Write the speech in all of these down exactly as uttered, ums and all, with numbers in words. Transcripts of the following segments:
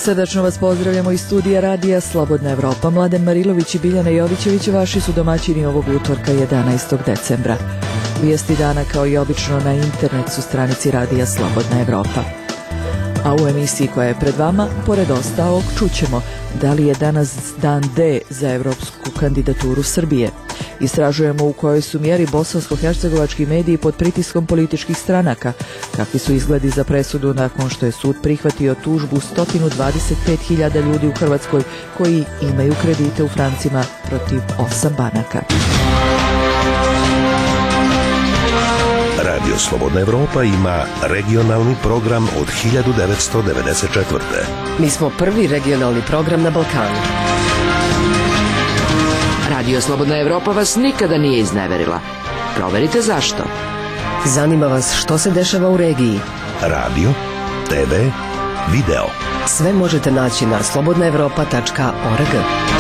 Srdačno vas pozdravljamo iz studija radija Slobodna Evropa. Mladen Marilović i Biljana Jovićević vaši su domaćini ovog utorka jedanaestog decembra. Vijesti dana kao i obično na internet su stranici radija Slobodna Evropa. A u emisiji koja je pred vama, pored ostalog, čućemo da li je danas dan D za evropsku kandidaturu Srbije. Istražujemo u kojoj su mjeri bosansko-hercegovački mediji pod pritiskom političkih stranaka, kakvi su izgledi za presudu nakon što je sud prihvatio tužbu sto dvadeset pet hiljada ljudi u Hrvatskoj koji imaju kredite u francima protiv osam banaka. Radio Slobodna Evropa ima regionalni program od hiljadu devetsto devedeset četvrte. Mi smo prvi regionalni program na Balkanu. Radio Slobodna Evropa vas nikada nije izneverila. Proverite zašto. Zanima vas što se dešava u regiji. Radio, te ve, video. Sve možete naći na slobodna evropa tačka org.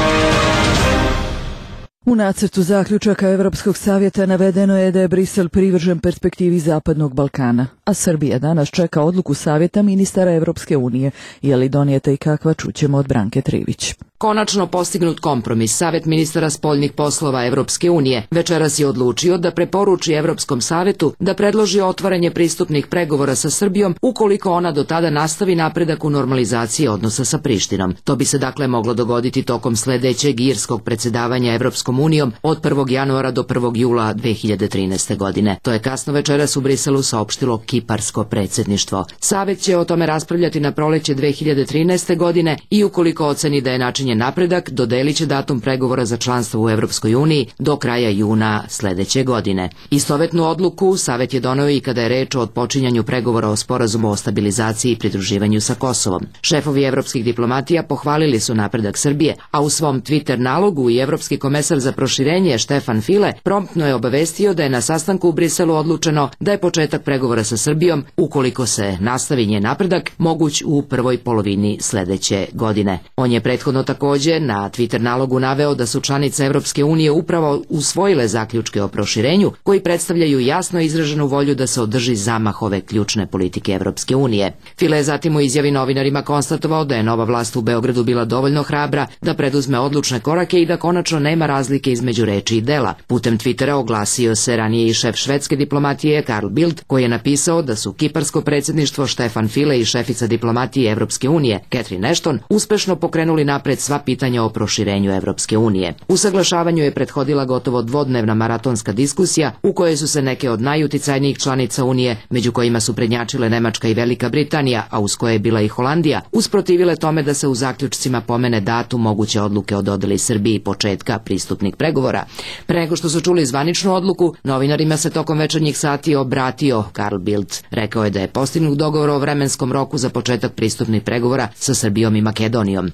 U nacrtu zaključaka Evropskog savjeta navedeno je da je Brisel privržen perspektivi Zapadnog Balkana, a Srbija danas čeka odluku Savjeta ministara Evropske unije. Je li donijeta i kakva, čućemo od Branke Trivić. Konačno postignut kompromis, Savet ministara spoljnih poslova Evropske unije večeras je odlučio da preporuči Evropskom savetu da predloži otvaranje pristupnih pregovora sa Srbijom ukoliko ona do tada nastavi napredak u normalizaciji odnosa sa Prištinom. To bi se dakle moglo dogoditi tokom sledećeg irskog predsjedavanja Evropskom unijom od prvog januara do prvog jula dve hiljade trinaeste. godine. To je kasno večeras u Briselu saopštilo kiparsko predsjedništvo. Savet će o tome raspravljati na proleće dve hiljade trinaeste. godine i ukoliko oceni da je način napredak, dodelit će datum pregovora za članstvo u Evropskoj uniji do kraja juna sledeće godine. Istovetnu odluku Savet je doneo i kada je reč o odpočinjanju pregovora o sporazumu o stabilizaciji i pridruživanju sa Kosovom. Šefovi evropskih diplomatija pohvalili su napredak Srbije, a u svom Twitter nalogu i evropski komesar za proširenje Štefan File promptno je obavestio da je na sastanku u Briselu odlučeno da je početak pregovora sa Srbijom, ukoliko se nastavi njen napredak, moguć u prvoj polovini sledeće godine. On je prethodno također na Twitter nalogu naveo da su članice Evropske unije upravo usvojile zaključke o proširenju koji predstavljaju jasno izraženu volju da se održi zamah ove ključne politike Evropske unije. File je zatim u izjavi novinarima konstatovao da je nova vlast u Beogradu bila dovoljno hrabra da preduzme odlučne korake i da konačno nema razlike između reči i dela. Putem Twittera oglasio se ranije i šef švedske diplomatije Carl Bildt, koji je napisao da su kiparsko predsjedništvo Štefan File i šefica diplomatije Evropske unije Catherine Ashton uspešno pokrenuli napred sva pitanja o proširenju Evropske unije. Usaglašavanju je prethodila gotovo dvodnevna maratonska diskusija u kojoj su se neke od najuticajnijih članica Unije, među kojima su prednjačile Nemačka i Velika Britanija, a uz koje je bila i Holandija, usprotivile tome da se u zaključcima pomene datum moguće odluke o dodeli Srbiji početka pristupnih pregovora. Pre nego što su čuli zvaničnu odluku, novinarima se tokom večernjih sati obratio Carl Bildt. Rekao je da je postignut dogovor o vremenskom roku za početak pristupnih pregovora sa Srbijom i Makedonijom.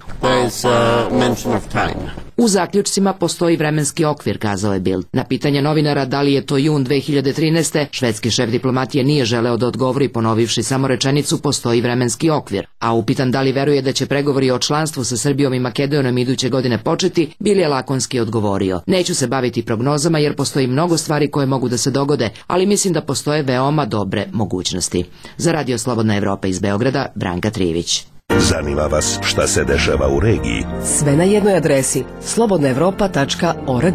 U zaključcima postoji vremenski okvir, kazao je Bildt. Na pitanje novinara da li je to jun dve hiljade trinaeste. švedski šef diplomatije nije želeo da odgovori, ponovivši samo rečenicu postoji vremenski okvir. A upitan da li veruje da će pregovori o članstvu sa Srbijom i Makedonijom iduće godine početi, Bildt je lakonski odgovorio: neću se baviti prognozama jer postoji mnogo stvari koje mogu da se dogode, ali mislim da postoje veoma dobre mogućnosti. Za Radio Slobodna Evropa iz Beograda, Branka Trivić. Zanima vas šta se dešava u regiji? Sve na jednoj adresi slobodna evropa tačka org.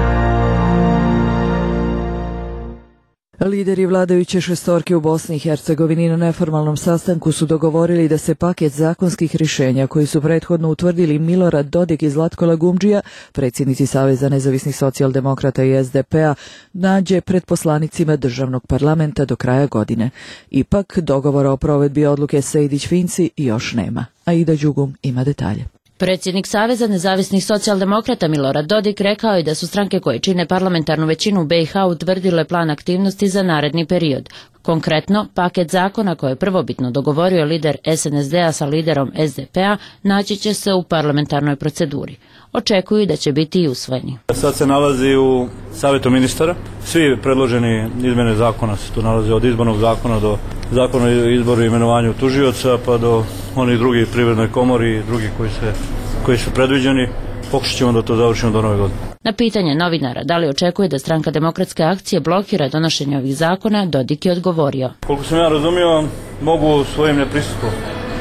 Lideri vladajuće šestorke u Bosni i Hercegovini na neformalnom sastanku su dogovorili da se paket zakonskih rješenja koji su prethodno utvrdili Milorad Dodik i Zlatko Lagumdžija, predsjednici Saveza nezavisnih socijaldemokrata i es de pe a, nađe pred poslanicima državnog parlamenta do kraja godine. Ipak, dogovora o provedbi odluke Sejdić-Finci još nema. Aida Đugum ima detalje. Predsjednik Saveza nezavisnih socijaldemokrata Milorad Dodik rekao je da su stranke koje čine parlamentarnu većinu u be i ha utvrdile plan aktivnosti za naredni period. Konkretno, paket zakona koje je prvobitno dogovorio lider es en es de a sa liderom es de pe a naći će se u parlamentarnoj proceduri. Očekuju da će biti i usvojeni. Sad se nalazi u Savjetu ministara. Svi predloženi izmjene zakona se tu nalaze, od izbornog zakona do zakona o izboru i imenovanju tužioca pa do onih drugih, privrednoj komori i drugih koji, se, koji su predviđeni. Pokušat ćemo da to završimo do nove godine. Na pitanje novinara da li očekuje da stranka Demokratske akcije blokira donošenje ovih zakona, Dodik je odgovorio: Koliko sam ja razumio, mogu svojim neprisustvom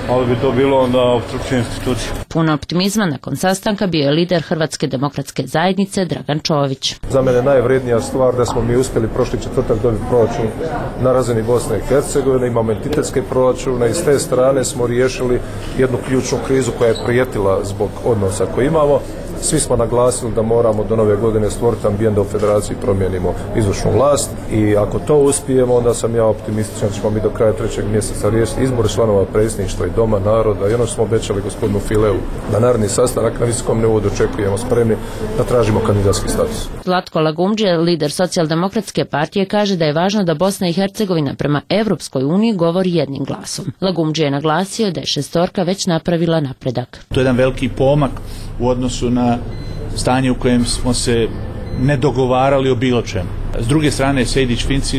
ali bi to bilo onda opstrukcija institucija. Puno optimizma nakon sastanka bio je lider Hrvatske demokratske zajednice Dragan Čović. Za mene najvrednija stvar da smo mi uspjeli prošli četvrtak dobiti proračun na razini Bosne i Hercegovine, imamo entitetske proračune i s te strane smo riješili jednu ključnu krizu koja je prijetila zbog odnosa koje imamo. Svi smo naglasili da moramo do nove godine stvoriti ambijent da u federaciji promijenimo izvršnu vlast i ako to uspijemo, onda sam ja optimističan da ćemo mi do kraja trećeg mjeseca riješiti izbor članova predsjedništva i Doma naroda i ono što smo obećali gospodinu Fileu na naredni sastanak na visokom nivou dočekujemo spremni da tražimo kandidatski status. Zlatko Lagumdžija, lider Socijaldemokratske partije, kaže da je važno da Bosna i Hercegovina prema Evropskoj uniji govori jednim glasom. Lagumdžija je naglasio da je šestorka već napravila napredak. To je jedan veliki pomak u odnosu na stanje u kojem smo se ne dogovarali o bilo čemu. S druge strane, Sejdić-Finci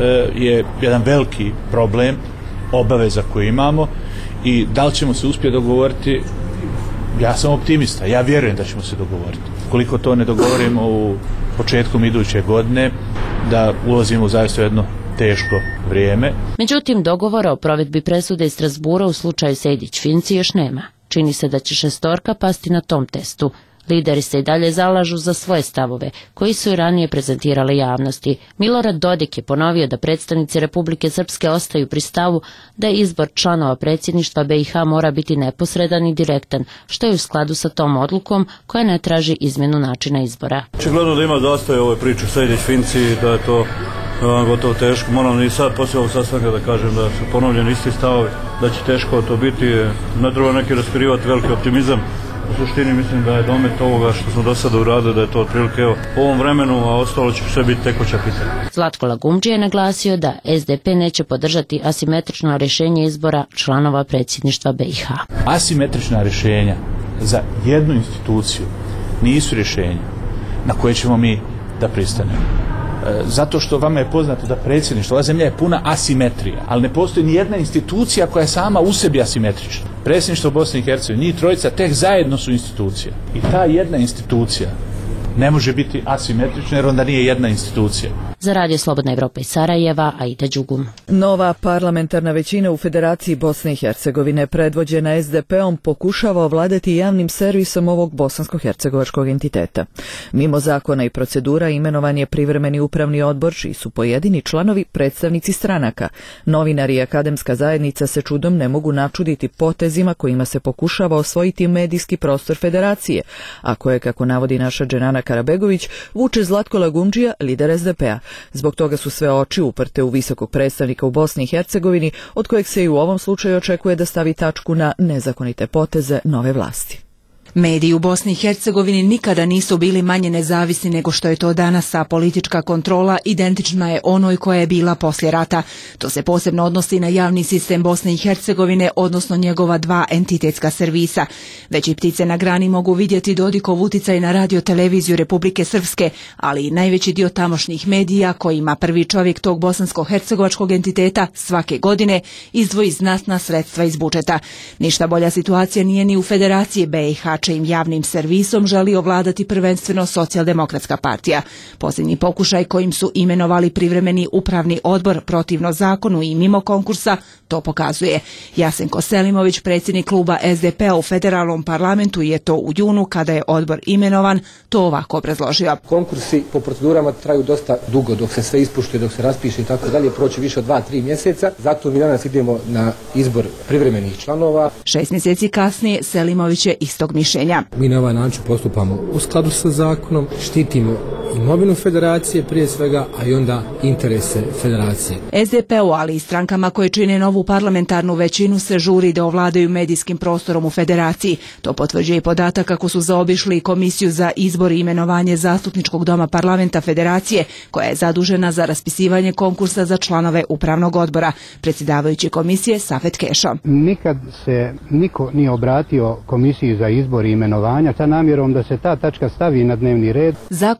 je jedan veliki problem, obaveza koju imamo i da li ćemo se uspjeti dogovoriti, ja sam optimista, ja vjerujem da ćemo se dogovoriti. Koliko to ne dogovorimo u početkom iduće godine, da ulazimo u zaista jedno teško vrijeme. Međutim, dogovora o provedbi presude iz Strasbura u slučaju Sejdić-Finci još nema. Čini se da će šestorka pasti na tom testu. Lideri se i dalje zalažu za svoje stavove, koji su i ranije prezentirali javnosti. Milorad Dodik je ponovio da predstavnici Republike Srpske ostaju pri stavu da izbor članova predsjedništva B i H mora biti neposredan i direktan, što je u skladu sa tom odlukom koja ne traži izmjenu načina izbora. Očigledno da ima dosta i ove priče Sejdić-Finci, da je to gotovo teško. Moram i sad poslije ovog sastanka da kažem da su ponovljeni isti stavovi, da će teško to biti, ne treba neki raspirivati veliki optimizam. U suštini mislim da je domet ovoga što smo do sada uradili, da je to otprilike evo, u ovom vremenu, a ostalo će sve biti tekuća pitanja. Zlatko Lagumdžija je naglasio da S D P neće podržati asimetrično rješenje izbora članova predsjedništva B i H. Asimetrična rješenja za jednu instituciju nisu rješenja na koje ćemo mi da pristanemo. Zato što vama je poznato da predsjedništvo, ova zemlja je puna asimetrija, ali ne postoji ni jedna institucija koja je sama u sebi asimetrična. Predsjedništvo Bosne i Hercegovine, njih trojica tek zajedno su institucija. I ta jedna institucija ne može biti asimetrična jer onda nije jedna institucija. Za Radio Slobodna Evropa iz Sarajeva, Aida Đugum. Nova parlamentarna većina u Federaciji Bosne i Hercegovine predvođena S D P-om pokušava ovladati javnim servisom ovog bosansko-hercegovačkog entiteta. Mimo zakona i procedura imenovan je privremeni upravni odbor čiji su pojedini članovi predstavnici stranaka. Novinari i akademska zajednica se čudom ne mogu načuditi potezima kojima se pokušava osvojiti medijski prostor Federacije, a koje, kako navodi naša Dženana Karabegović, vuče Zlatko Lagumdžija, lider S D P-a. Zbog toga su sve oči uprte u visokog predstavnika u Bosni i Hercegovini, od kojeg se i u ovom slučaju očekuje da stavi tačku na nezakonite poteze nove vlasti. Mediji u Bosni i Hercegovini nikada nisu bili manje nezavisni nego što je to danas, a politička kontrola identična je onoj koja je bila poslije rata. To se posebno odnosi na javni sistem Bosne i Hercegovine, odnosno njegova dva entitetska servisa. Već i ptice na grani mogu vidjeti Dodikov uticaj na radio-televiziju Republike Srpske, ali i najveći dio tamošnjih medija kojima prvi čovjek tog bosansko-hercegovačkog entiteta svake godine izdvoji znatna sredstva iz budžeta. Ništa bolja situacija nije ni u Federaciji B i H, čijim javnim servisom želi ovladati prvenstveno Socijaldemokratska partija. Posljednji pokušaj kojim su imenovali privremeni upravni odbor protivno zakonu i mimo konkursa to pokazuje. Jasenko Selimović, predsjednik kluba S D P-a u federalnom parlamentu, je to u junu kada je odbor imenovan to ovako obrazložio. Konkursi po procedurama traju dosta dugo dok se sve ispuštuje, dok se raspiše i tako dalje, proći više od dva tri mjeseca. Zato mi danas idemo na izbor privremenih članova. Šest mjeseci kasnije Selimović je istog mišljenja. Mi na ovaj način postupamo u skladu sa zakonom, štitimo imovinu federacije prije svega, a i onda interese federacije. S D P-u, ali i strankama koje čine novu parlamentarnu većinu, se žuri da ovladaju medijskim prostorom u federaciji. To potvrđuje i podatak kako su zaobišli Komisiju za izbor i imenovanje zastupničkog doma parlamenta federacije, koja je zadužena za raspisivanje konkursa za članove upravnog odbora. Predsjedavajući komisije Safet Kešo. Nikad se niko nije obratio Komisiji za izbor i imenovanja sa namjerom da se ta tačka stavi na dnevni red. Zakon o R T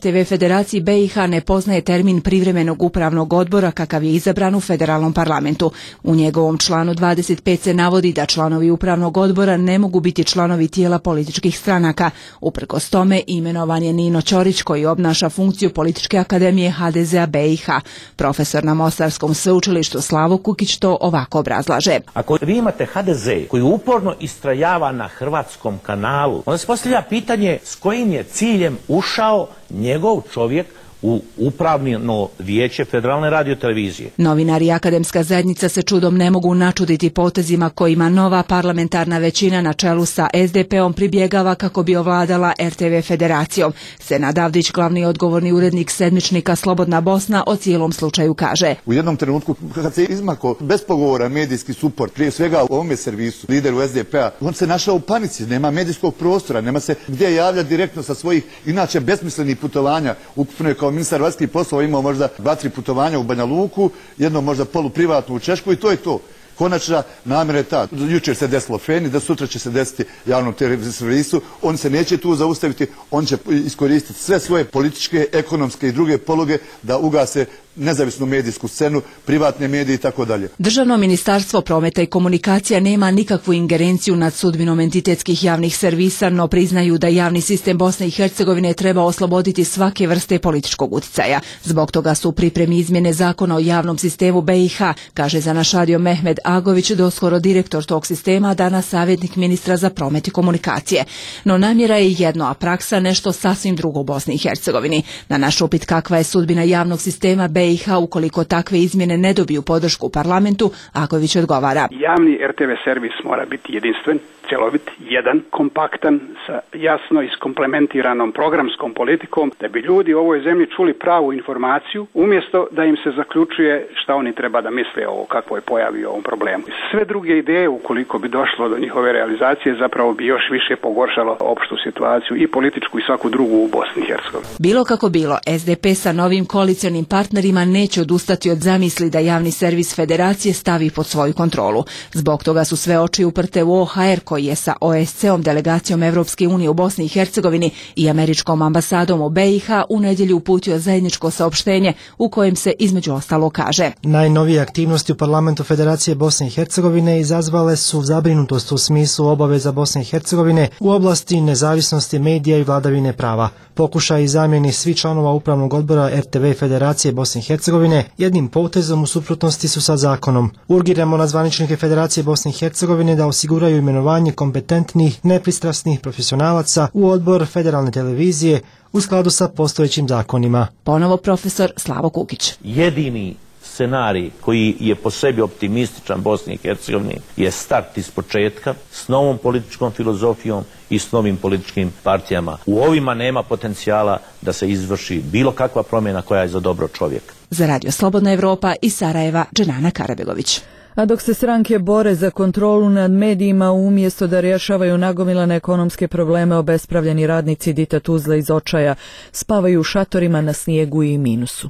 te ve Federaciji be i ha ne poznaje termin privremenog upravnog odbora kakav je izabran u federalnom parlamentu. U njegovom članu dvadeset pet se navodi da članovi upravnog odbora ne mogu biti članovi tijela političkih stranaka. Uprkos tome imenovan je Nino Ćorić koji obnaša funkciju Političke akademije ha de zea be i ha. Profesor na Mostarskom sveučilištu Slavo Kukić to ovako obrazlaže. Ako vi imate ha de ze koji uporno istrajava na hrvatskom kanalu, onda se postavlja pitanje s kojim je ciljem ušao njegov čovjek u upravno vijeće Federalne radiotelevizije. Novinari i akademska zajednica se čudom ne mogu načuditi potezima kojima nova parlamentarna većina na čelu sa es de pe om pribjegava kako bi ovladala er te ve federacijom. Senad Avdić, glavni odgovorni urednik sedmičnika Slobodna Bosna, o cijelom slučaju kaže. U jednom trenutku kad se izmako bespogovoran medijski suport, prije svega u ovome servisu, lideru es de pe a, on se našao u panici, nema medijskog prostora, nema se gdje javljati direktno sa svojih inače besmislenih putovanja. Ukupno je kao ministar vanjskih poslova imao možda dva, tri putovanja u Banja Luku, jedno možda poluprivatno u Češku i to je to. Konačna namjera je ta. Jučer se desilo Feni, da sutra će se desiti javnom televizijskom servisu. On se neće tu zaustaviti, on će iskoristiti sve svoje političke, ekonomske i druge poluge da ugase nezavisnu medijsku scenu, privatne medije i tako dalje. Državno ministarstvo prometa i komunikacija nema nikakvu ingerenciju nad sudbinom entitetskih javnih servisa, no priznaju da javni sistem Bosne i Hercegovine treba osloboditi svake vrste političkog uticaja. Zbog toga su u pripremi izmjene zakona o javnom sistemu be i ha, kaže za naš radio Mehmed Agović, doskoro direktor tog sistema, danas savjetnik ministra za promet i komunikacije. No namjera je jedno, a praksa nešto sasvim drugo u Bosni i Hercegovini. Na naš upit kakva je sudbina javnog sistema be i ha ukoliko takve izmjene ne dobiju podršku u parlamentu, Agović odgovara. Javni er te ve servis mora biti jedinstven, cjelovit, jedan, kompaktan, sa jasno iskomplementiranom programskom politikom, da bi ljudi u ovoj zemlji čuli pravu informaciju, umjesto da im se zaključuje šta oni treba da misle o kakvoj pojavi o ovom problemu. Sve druge ideje, ukoliko bi došlo do njihove realizacije, zapravo bi još više pogoršalo opštu situaciju i političku i svaku drugu u Bosni i Hercegovini. Bilo kako bilo, es de pe sa novim koalicionim partnerima neće odustati od zamisli da javni servis federacije stavi pod svoju kontrolu. Zbog toga su sve oči uprte u o ha er koji je sa o es ce om, delegacijom Evropske unije u Bosni i Hercegovini i američkom ambasadom u be i ha u nedjelju uputio zajedničko saopštenje u kojem se između ostalo kaže. Najnovije aktivnosti u parlamentu Federacije Bosne i Hercegovine izazvale su zabrinutost u smislu obaveza Bosne i Hercegovine u oblasti nezavisnosti medija i vladavine prava. Pokušaj i zamjeni svih članova upravnog odbora er te ve Federacije Bosne i Hercegovine jednim potezom u suprotnosti su sa zakonom. Urgiramo na zvaničnike Federacije Bosne i Hercegovine da osiguraju imenovanje kompetentnih, nepristrasnih profesionalaca u odbor federalne televizije u skladu sa postojećim zakonima. Ponovo profesor Slavo Kukić. Jedini scenarij koji je po sebi optimističan Bosni i Hercegovini je start iz početka s novom političkom filozofijom i s novim političkim partijama. U ovima nema potencijala da se izvrši bilo kakva promjena koja je za dobro čovjeka. Za Radio Slobodna Evropa iz Sarajeva, Dženana Karabegović. A dok se stranke bore za kontrolu nad medijima umjesto da rješavaju nagomilane ekonomske probleme, obespravljeni radnici Dita Tuzla iz očaja spavaju u šatorima na snijegu i minusu.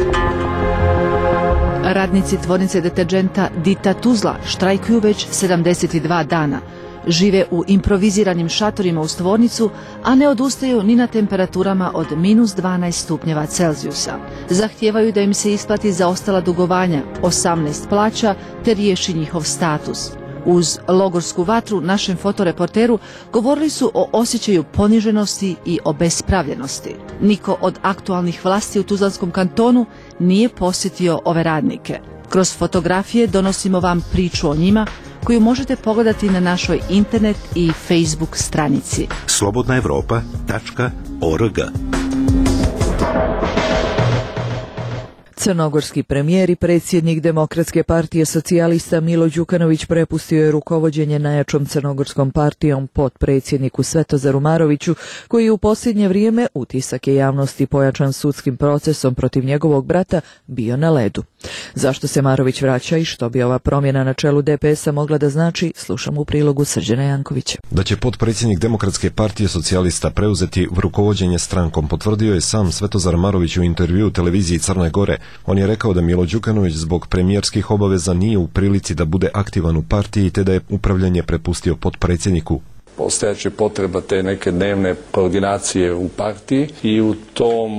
Radnici tvornice deterđenta Dita Tuzla štrajkuju već sedamdeset dva dana. Žive u improviziranim šatorima uz tvornicu, a ne odustaju ni na temperaturama od minus dvanaest stupnjeva Celzijusa. Zahtijevaju da im se isplati zaostala dugovanja, osamnaest plaća, te riješi njihov status. Uz logorsku vatru našem fotoreporteru govorili su o osjećaju poniženosti i obespravljenosti. Niko od aktualnih vlasti u Tuzlanskom kantonu nije posjetio ove radnike. Kroz fotografije donosimo vam priču o njima koju možete pogledati na našoj internet i Facebook stranici. slobodna evropa tačka org. Crnogorski premijer i predsjednik Demokratske partije socijalista Milo Đukanović prepustio je rukovođenje najjačom crnogorskom partijom potpredsjedniku Svetozaru Maroviću, koji u posljednje vrijeme, utisak je javnosti pojačan sudskim procesom protiv njegovog brata, bio na ledu. Zašto se Marović vraća i što bi ova promjena na čelu de pe es-a mogla da znači, slušamo u prilogu Srđana Jankovića. Da će potpredsjednik Demokratske partije socijalista preuzeti rukovođenje strankom, potvrdio je sam Svetozar Marović u intervjuu televiziji Crne Gore. On je rekao da Milo Đukanović zbog premijerskih obaveza nije u prilici da bude aktivan u partiji, te da je upravljanje prepustio potpredsjedniku. Postojaće potreba te neke dnevne koordinacije u partiji i u tom,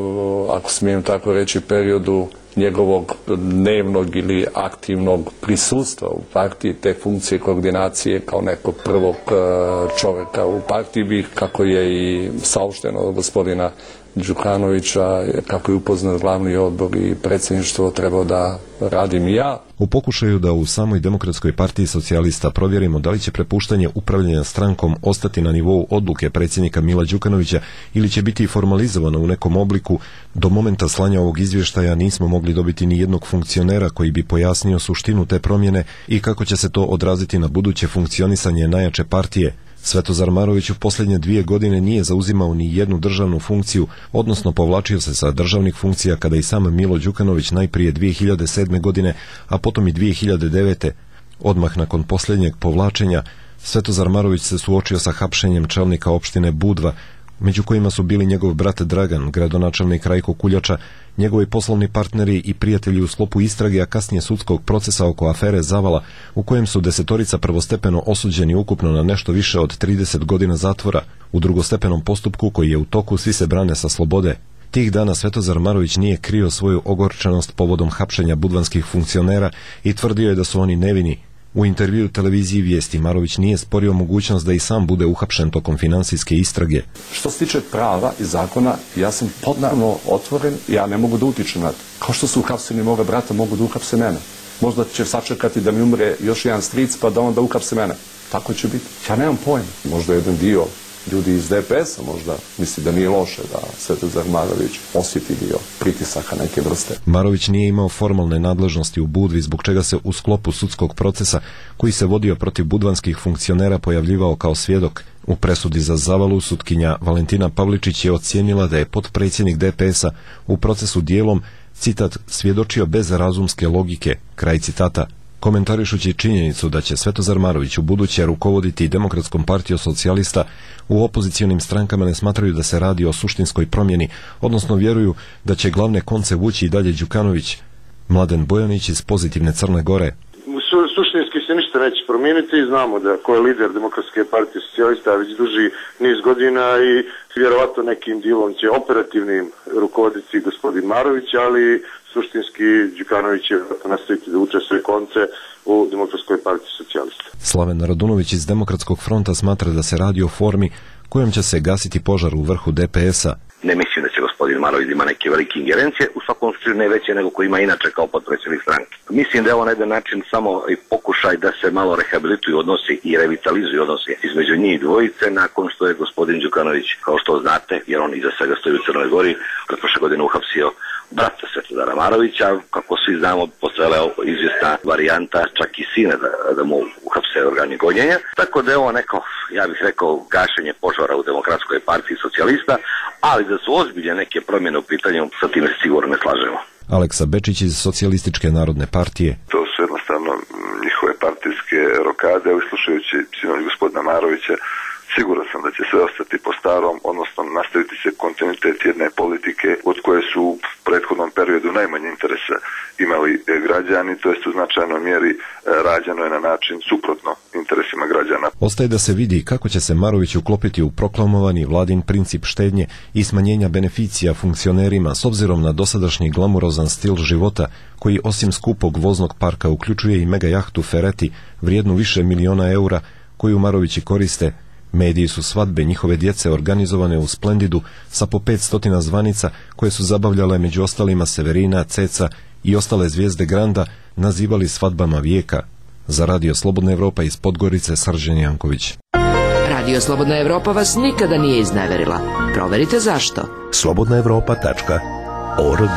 ako smijem tako reći, periodu njegovog dnevnog ili aktivnog prisustva u partiji, te funkcije koordinacije kao nekog prvog čovjeka u partiji bi, kako je i saopšteno od gospodina Đukanovića, kako je upoznat glavni odbor i predsjedništvo, trebao da radim i ja. U pokušaju da u samoj Demokratskoj partiji socijalista provjerimo da li će prepuštanje upravljanja strankom ostati na nivou odluke predsjednika Mila Đukanovića ili će biti formalizovano u nekom obliku, do momenta slanja ovog izvještaja nismo mogli dobiti ni jednog funkcionera koji bi pojasnio suštinu te promjene i kako će se to odraziti na buduće funkcionisanje najjače partije. Svetozar Marović u posljednje dvije godine nije zauzimao ni jednu državnu funkciju, odnosno povlačio se sa državnih funkcija kada i sam Milo Đukanović najprije dvije hiljade sedme. godine, a potom i dvije hiljade devete. Odmah nakon posljednjeg povlačenja, Svetozar Marović se suočio sa hapšenjem čelnika opštine Budva, među kojima su bili njegov brat Dragan, gradonačelnik Rajko Kuljača, njegovi poslovni partneri i prijatelji u sklopu istrage, a kasnije sudskog procesa oko afere Zavala, u kojem su desetorica prvostepeno osuđeni ukupno na nešto više od trideset godina zatvora. U drugostepenom postupku koji je u toku svi se brane sa slobode. Tih dana Svetozar Marović nije krio svoju ogorčenost povodom hapšenja budvanskih funkcionera i tvrdio je da su oni nevini. U intervju televiziji Vijesti Marović nije sporio mogućnost da i sam bude uhapšen tokom financijske istrage. Što se tiče prava i zakona, ja sam potpuno otvoren, ja ne mogu da utičem na to. Kao što su uhapseni moga brata, mogu da uhapse mene. Možda će sačekati da mi umre još jedan stric pa da onda uhapse mene. Tako će biti. Ja nemam pojma. Možda jedan dio ljudi iz D P S-a možda misli da nije loše da Svetozar Marović osjeti dio pritisaka neke vrste. Marović nije imao formalne nadležnosti u Budvi, zbog čega se u sklopu sudskog procesa koji se vodio protiv budvanskih funkcionera pojavljivao kao svjedok. U presudi za Zavalu sutkinja Valentina Pavličić je ocijenila da je potpredsjednik D P S-a u procesu dijelom, citat, svjedočio bez razumske logike, kraj citata. Komentarišući činjenicu da će Svetozar Marović u buduće rukovoditi Demokratskom partijom socijalista, u opozicionim strankama ne smatraju da se radi o suštinskoj promjeni, odnosno vjeruju da će glavne konce vući i dalje Đukanović. Mladen Bojanić iz Pozitivne Crne Gore. Su, suštinski se ništa neće promijeniti, znamo da ko je lider Demokratske partije socijalista već duži niz godina i vjerovatno nekim dijelom će operativnim rukovoditi gospodin Marović, ali suštinski Đukanović će nastaviti da uče sve konce u Demokratskoj partiji socijalista. Slaven Radunović iz Demokratskog fronta smatra da se radi o formi kojom će se gasiti požar u vrhu D P S-a. Ne mislim da će gospodin Marović ima neke velike ingerencije, u svakom slučaju ne veće nego koji ima inače kao potpredsjednik stranke. Mislim da je ovo na jedan način samo i pokušaj da se malo rehabilituju odnosi i revitalizuju odnosi između njih dvojice, nakon što je gospodin Đukanović, kao što znate, jer on iza svega stoji u Crnoj Gori, pred prošle godine uhapsio brata Svetozara Marovića, kako svi znamo, postojala izvjesna varijanta, čak i sine da, da mu uhapse organi gonjenja. Tako da je ovo neko, ja bih rekao, gašenje požara u Demokratskoj partiji socijalista, ali da su ozbiljne neke promjene u pitanju, sa time se sigurno ne slažemo. Aleksa Bečić iz Socijalističke narodne partije. To su jednostavno njihove partijske rokade, evo slušajući sinoć gospodina Marovića, siguran sam da će sve ostati po starom, odnosno nastaviti se kontinuitet jedne politike od koje su u prethodnom periodu najmanje interesa imali građani, to jest u značajnoj mjeri rađeno je na način suprotno interesima građana. Ostaje da se vidi kako će se Marović uklopiti u proklamovani vladin princip štednje i smanjenja beneficija funkcionerima s obzirom na dosadašnji glamurozan stil života koji osim skupog voznog parka uključuje i mega jahtu Ferreti vrijednu više miliona eura koju Marovići koriste. Mediji su svadbe njihove djece organizovane u Splendidu sa po pet stotina zvanica koje su zabavljale među ostalima Severina, Ceca i ostale zvijezde Granda nazivali svadbama vijeka. Za Radio Slobodna Evropa iz Podgorice, Srđan Janković. Radio Slobodna Evropa vas nikada nije izneverila. Proverite zašto. slobodna evropa tačka org.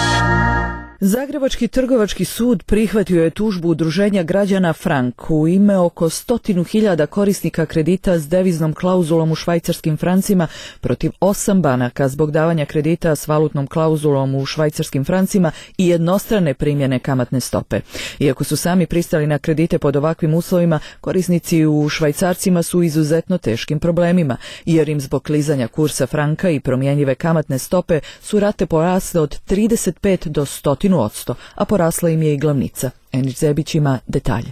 Zagrebački trgovački sud prihvatio je tužbu udruženja građana Frank u ime oko stotinu hiljada korisnika kredita s deviznom klauzulom u švajcarskim francima protiv osam banaka zbog davanja kredita s valutnom klauzulom u švajcarskim francima i jednostrane primjene kamatne stope. Iako su sami pristali na kredite pod ovakvim uslovima, korisnici u švajcarcima su u izuzetno teškim problemima, jer im zbog klizanja kursa franka i promjenjive kamatne stope su rate porasle od trideset pet do sto odsto, a porasla im je i glavnica. Enić Zebić ima detalje.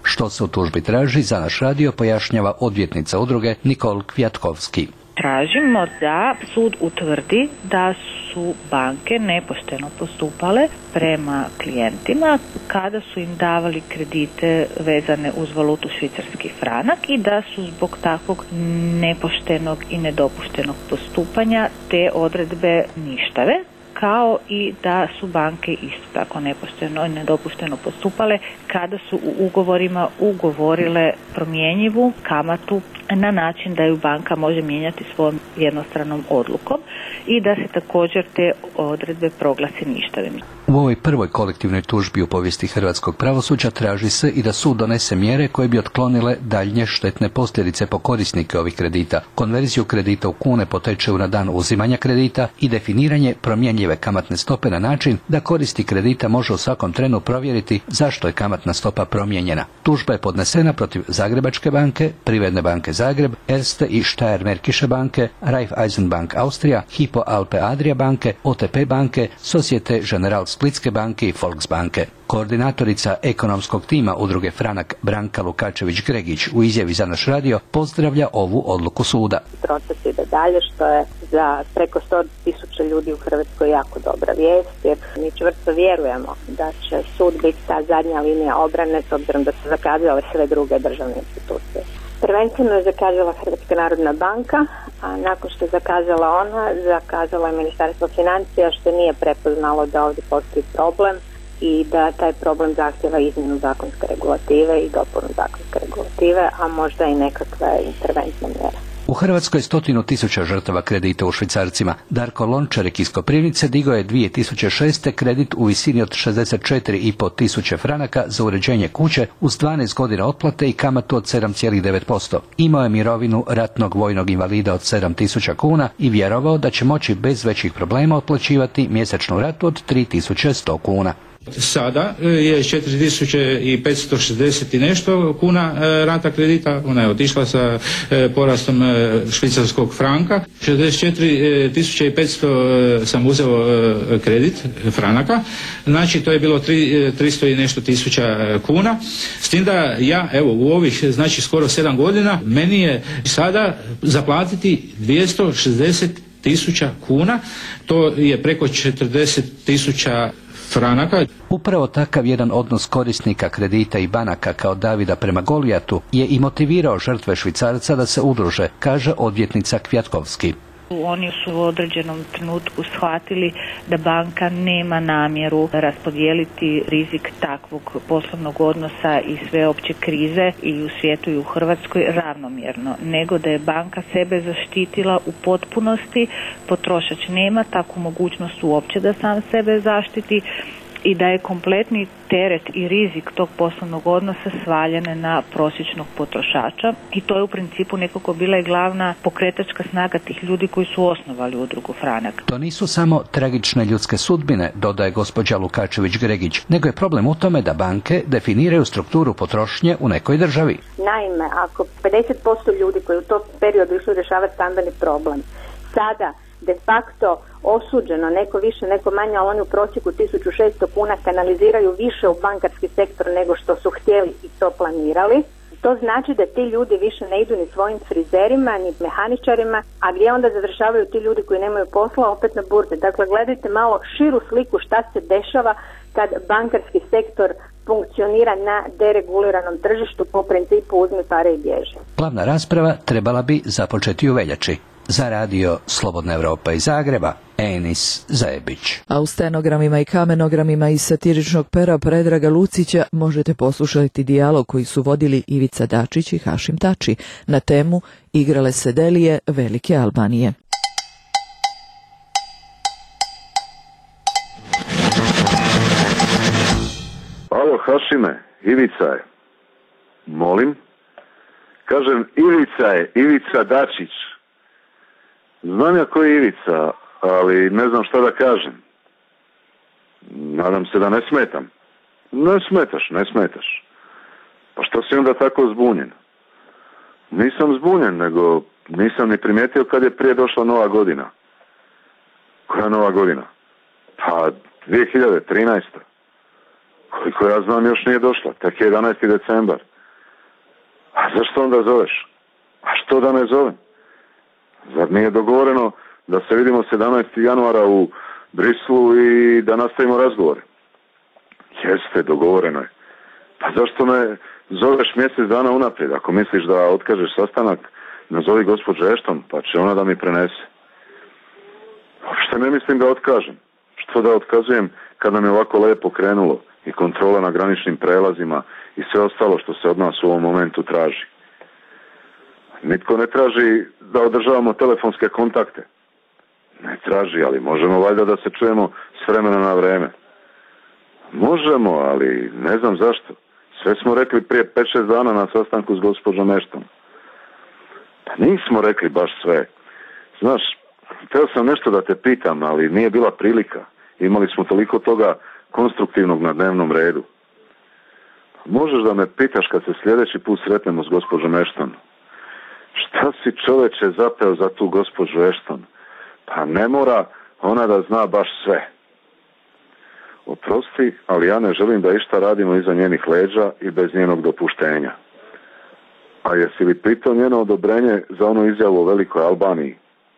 Što se u tužbi traži, za naš radio pojašnjava odvjetnica udruge Nikol Kvjatkovski. Tražimo da sud utvrdi da su banke nepošteno postupale prema klijentima kada su im davali kredite vezane uz valutu švicarski franak i da su zbog takvog nepoštenog i nedopuštenog postupanja te odredbe ništave, kao i da su banke isto tako nepošteno i nedopušteno postupale kada su u ugovorima ugovorile promjenjivu kamatu na način da ju banka može mijenjati svojom jednostranom odlukom i da se također te odredbe proglasi ništavim. U ovoj prvoj kolektivnoj tužbi u povijesti hrvatskog pravosuđa traži se i da sud donese mjere koje bi otklonile daljnje štetne posljedice po korisnike ovih kredita, konverziju kredita u kune po tečaju na dan uzimanja kredita i definiranje promjenjive kamatne stope na način da koristi kredita može u svakom trenu provjeriti zašto je kamatna stopa promijenjena. Tužba je podnesena protiv Zagrebačke banke, Privredne banke Zagreb, Erste i Steiermärkische banke, Raiffeisenbank Austrija, Hypo Alpe Adria banke, O T P banke, Societe Generale Splitske banke i Volksbanke. Koordinatorica ekonomskog tima udruge Franak Branka Lukačević-Gregić u izjavi za naš radio pozdravlja ovu odluku suda. Proces ide dalje, što je za preko sto tisuća ljudi u Hrvatskoj jako dobra vijest, jer mi čvrsto vjerujemo da će sud biti ta zadnja linija obrane s obzirom da su zakazale sve druge državne institucije. Prvenstveno je zakazala Hrvatska narodna banka, a nakon što je zakazala ona, zakazala je Ministarstvo financija, što nije prepoznalo da ovdje postoji problem i da taj problem zahtjeva izmjenu zakonske regulative i dopunu zakonske regulative, a možda i nekakve interventne mjere. U Hrvatskoj stotinu tisuća žrtava kredita u švicarcima. Darko Lončarek iz Koprivnice digao je dvije tisuće šeste kredit u visini od šezdeset četiri i pol tisuće franaka za uređenje kuće uz dvanaest godina otplate i kamatu od sedam zarez devet posto. Imao je mirovinu ratnog vojnog invalida od sedam tisuća kuna i vjerovao da će moći bez većih problema otplaćivati mjesečnu ratu od tri tisuće sto kuna. Sada je četiri tisuće petsto šezdeset i nešto kuna rata kredita, ona je otišla sa porastom švicarskog franka. šezdeset četiri tisuće petsto sam uzeo kredit franaka, znači to je bilo tristo i nešto tisuća kuna. S tim da ja, evo, u ovih znači skoro sedam godina, meni je sada zaplatiti dvjesto šezdeset tisuća kuna, to je preko četrdeset tisuća franaka. Upravo takav jedan odnos korisnika kredita i banaka kao Davida prema Golijatu je i motivirao žrtve Švicarca da se udruže, kaže odvjetnica Kvjatkovski. Oni su u određenom trenutku shvatili da banka nema namjeru raspodijeliti rizik takvog poslovnog odnosa i sveopće krize i u svijetu i u Hrvatskoj ravnomjerno, nego da je banka sebe zaštitila u potpunosti, potrošač nema takvu mogućnost uopće da sam sebe zaštiti i da je kompletni teret i rizik tog poslovnog odnosa svaljen na prosječnog potrošača i to je u principu nekako bila i glavna pokretačka snaga tih ljudi koji su osnovali udrugu Franak. To nisu samo tragične ljudske sudbine, dodaje gospođa Lukačević-Gregić, nego je problem u tome da banke definiraju strukturu potrošnje u nekoj državi. Naime, ako pedeset posto ljudi koji u tom periodu išli rješavati stambeni problem, sada de facto osuđeno, neko više, neko manje, ali oni u prosjeku tisuću šesto kuna kanaliziraju više u bankarski sektor nego što su htjeli i to planirali. To znači da ti ljudi više ne idu ni svojim frizerima, ni mehaničarima, a gdje onda završavaju ti ljudi koji nemaju posla? Opet na burzi. Dakle, gledajte malo širu sliku šta se dešava kad bankarski sektor funkcionira na dereguliranom tržištu po principu uzmi pare i bježi. Glavna rasprava trebala bi započeti u veljači. Za radio Slobodna Evropa iz Zagreba, Enis Zajebić. A u stenogramima i kamenogramima iz satiričnog pera Predraga Lucića možete poslušati dijalog koji su vodili Ivica Dačić i Hašim Tači na temu Igrale se Delije Velike Albanije. Alo Hašime, Ivica je. Molim? Kažem, Ivica je, Ivica Dačić. Znam ja ko je Ivica, ali ne znam šta da kažem. Nadam se da ne smetam. Ne smetaš, ne smetaš. Pa što si onda tako zbunjen? Nisam zbunjen, nego nisam ni primijetio kad je prije došla nova godina. Koja nova godina? Pa dvije hiljade trinaesta. Koliko ja znam još nije došla, tek je jedanaesti decembar. A zašto onda zoveš? A što da ne zovem? Zar nije dogovoreno da se vidimo sedamnaestog januara u Brislu i da nastavimo razgovore? Jeste, dogovoreno je. Pa zašto me zoveš mjesec dana unaprijed? Ako misliš da otkažeš sastanak, nazovi gospođu Ashton, pa će ona da mi prenese. Uopšte ne mislim da otkažem. Što da otkazujem kad nam je ovako lepo krenulo i kontrola na graničnim prelazima i sve ostalo što se od nas u ovom momentu traži. Nitko ne traži da održavamo telefonske kontakte. Ne traži, ali možemo valjda da se čujemo s vremena na vreme. Možemo, ali ne znam zašto. Sve smo rekli prije pet šest dana na sastanku s gospođom Ashton. Pa nismo rekli baš sve. Znaš, htio sam nešto da te pitam, ali nije bila prilika. Imali smo toliko toga konstruktivnog na dnevnom redu. Možeš da me pitaš kad se sljedeći put sretnemo s gospođom Ashton? Šta si čoveče zapeo za tu gospođu Ashton? Pa ne mora ona da zna baš sve. Oprosti, ali ja ne želim da išta radimo iza njenih leđa i bez njenog dopuštenja. A jesi li pitao njeno odobrenje za onu izjavu o Velikoj Albaniji?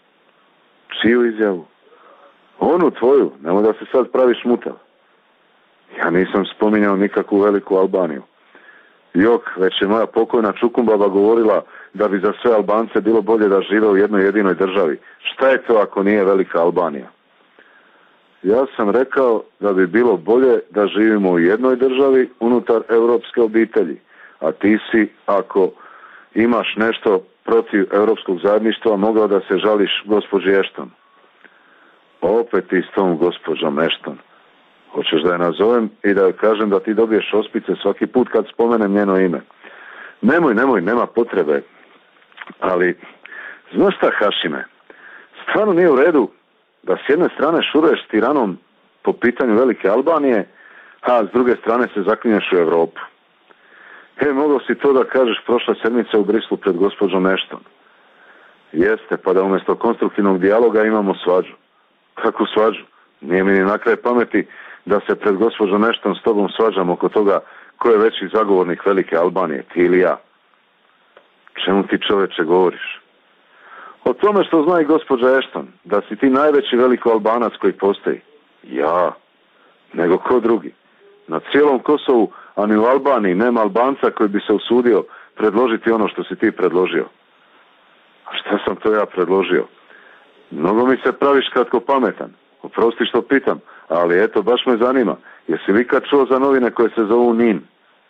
Čiju izjavu? Onu tvoju, nemoj da se sad praviš mutav. Ja nisam spominjao nikakvu Veliku Albaniju. Jok, već je moja pokojna Čukumbaba govorila da bi za sve Albance bilo bolje da žive u jednoj jedinoj državi. Šta je to ako nije Velika Albanija? Ja sam rekao da bi bilo bolje da živimo u jednoj državi unutar europske obitelji. A ti si, ako imaš nešto protiv europskog zajedništva, mogao da se žališ gospođi Ashton. Opet ti s tom gospođom Ashton. Hoćeš da je nazovem i da joj kažem da ti dobiješ ospice svaki put kad spomenem njeno ime? Nemoj, nemoj, nema potrebe. Ali, znaš šta, Hašime? Stvarno nije u redu da s jedne strane šuruješ s tiranom po pitanju Velike Albanije, a s druge strane se zaklinješ u Europu. E, mogao si to da kažeš prošle sedmice u Brislu pred gospođom Ashton. Jeste, pa da umjesto konstruktivnog dijaloga imamo svađu. Kakvu svađu? Nije mi ni na kraj pameti da se pred gospođom Ashton s tobom svađam oko toga ko je veći zagovornik Velike Albanije, ti ili ja. Čemu ti čoveče govoriš? O tome što zna i gospođa Ashton, da si ti najveći Veliko Albanac koji postoji. Ja, nego ko drugi. Na cijelom Kosovu, a ni u Albaniji, nema Albanca koji bi se usudio predložiti ono što si ti predložio. A šta sam to ja predložio? Mnogo mi se praviš kratko pametan. Oprosti što pitam, ali eto, baš me zanima. Jesi li kad čuo za novine koje se zovu Nin?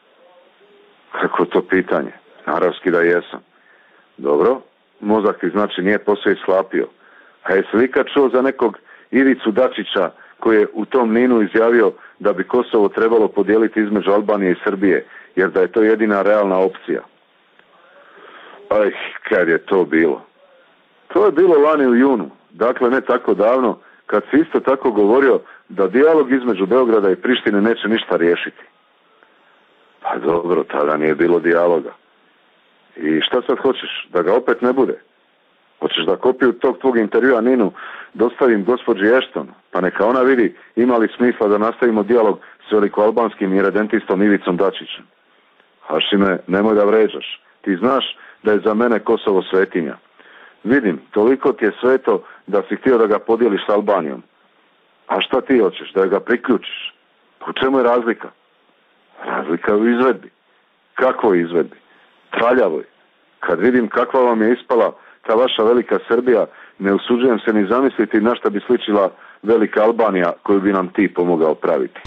Kako to pitanje? Naravski da jesam. Dobro, mozak ti znači nije posve slapio. A jesi li kad čuo za nekog Ivicu Dačića koji je u tom Ninu izjavio da bi Kosovo trebalo podijeliti između Albanije i Srbije, jer da je to jedina realna opcija? Aj, kad je to bilo? To je bilo lani u junu, dakle ne tako davno, kad si isto tako govorio da dijalog između Beograda i Prištine neće ništa riješiti. Pa dobro, tada nije bilo dijaloga. I šta sad hoćeš? Da ga opet ne bude? Hoćeš da kopiju tog tvog intervjua Ninu dostavim gospođi Ashton, pa neka ona vidi ima li smisla da nastavimo dijalog s velikoalbanskim iredentistom Ivicom Dačićem. Hašime, nemoj da vređaš. Ti znaš da je za mene Kosovo svetinja. Vidim, toliko ti je sveto da si htio da ga podijeliš s Albanijom. A šta ti hoćeš? Da ga priključiš? U čemu je razlika? Razlika u izvedbi. Kakvoj izvedbi? Traljavoj. Kad vidim kakva vam je ispala ta vaša velika Srbija, ne usuđujem se ni zamisliti na šta bi sličila velika Albanija koju bi nam ti pomogao praviti.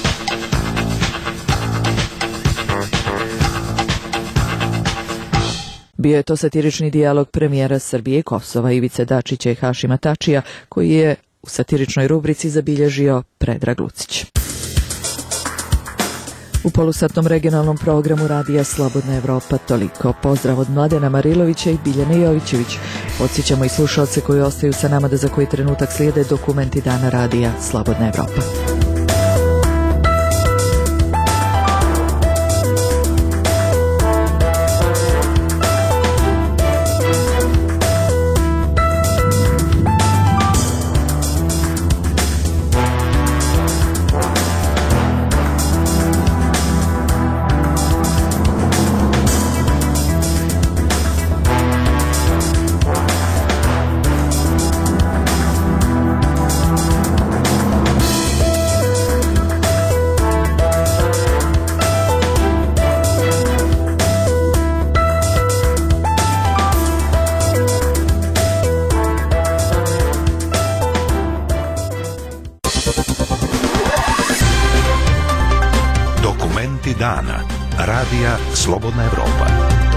Bio je to satirični dijalog premijera Srbije i Kosova Ivice Dačića i Hašima Tačija, koji je u satiričnoj rubrici zabilježio Predrag Lucić. U polusatnom regionalnom programu radija Slobodna Evropa toliko. Pozdrav od Mladena Marilovića i Biljane Jovićević. Podsjećamo i slušalce koji ostaju sa nama da za koji trenutak slijede dokumenti dana radija Slobodna Evropa. dana. Radija Slobodna Evropa.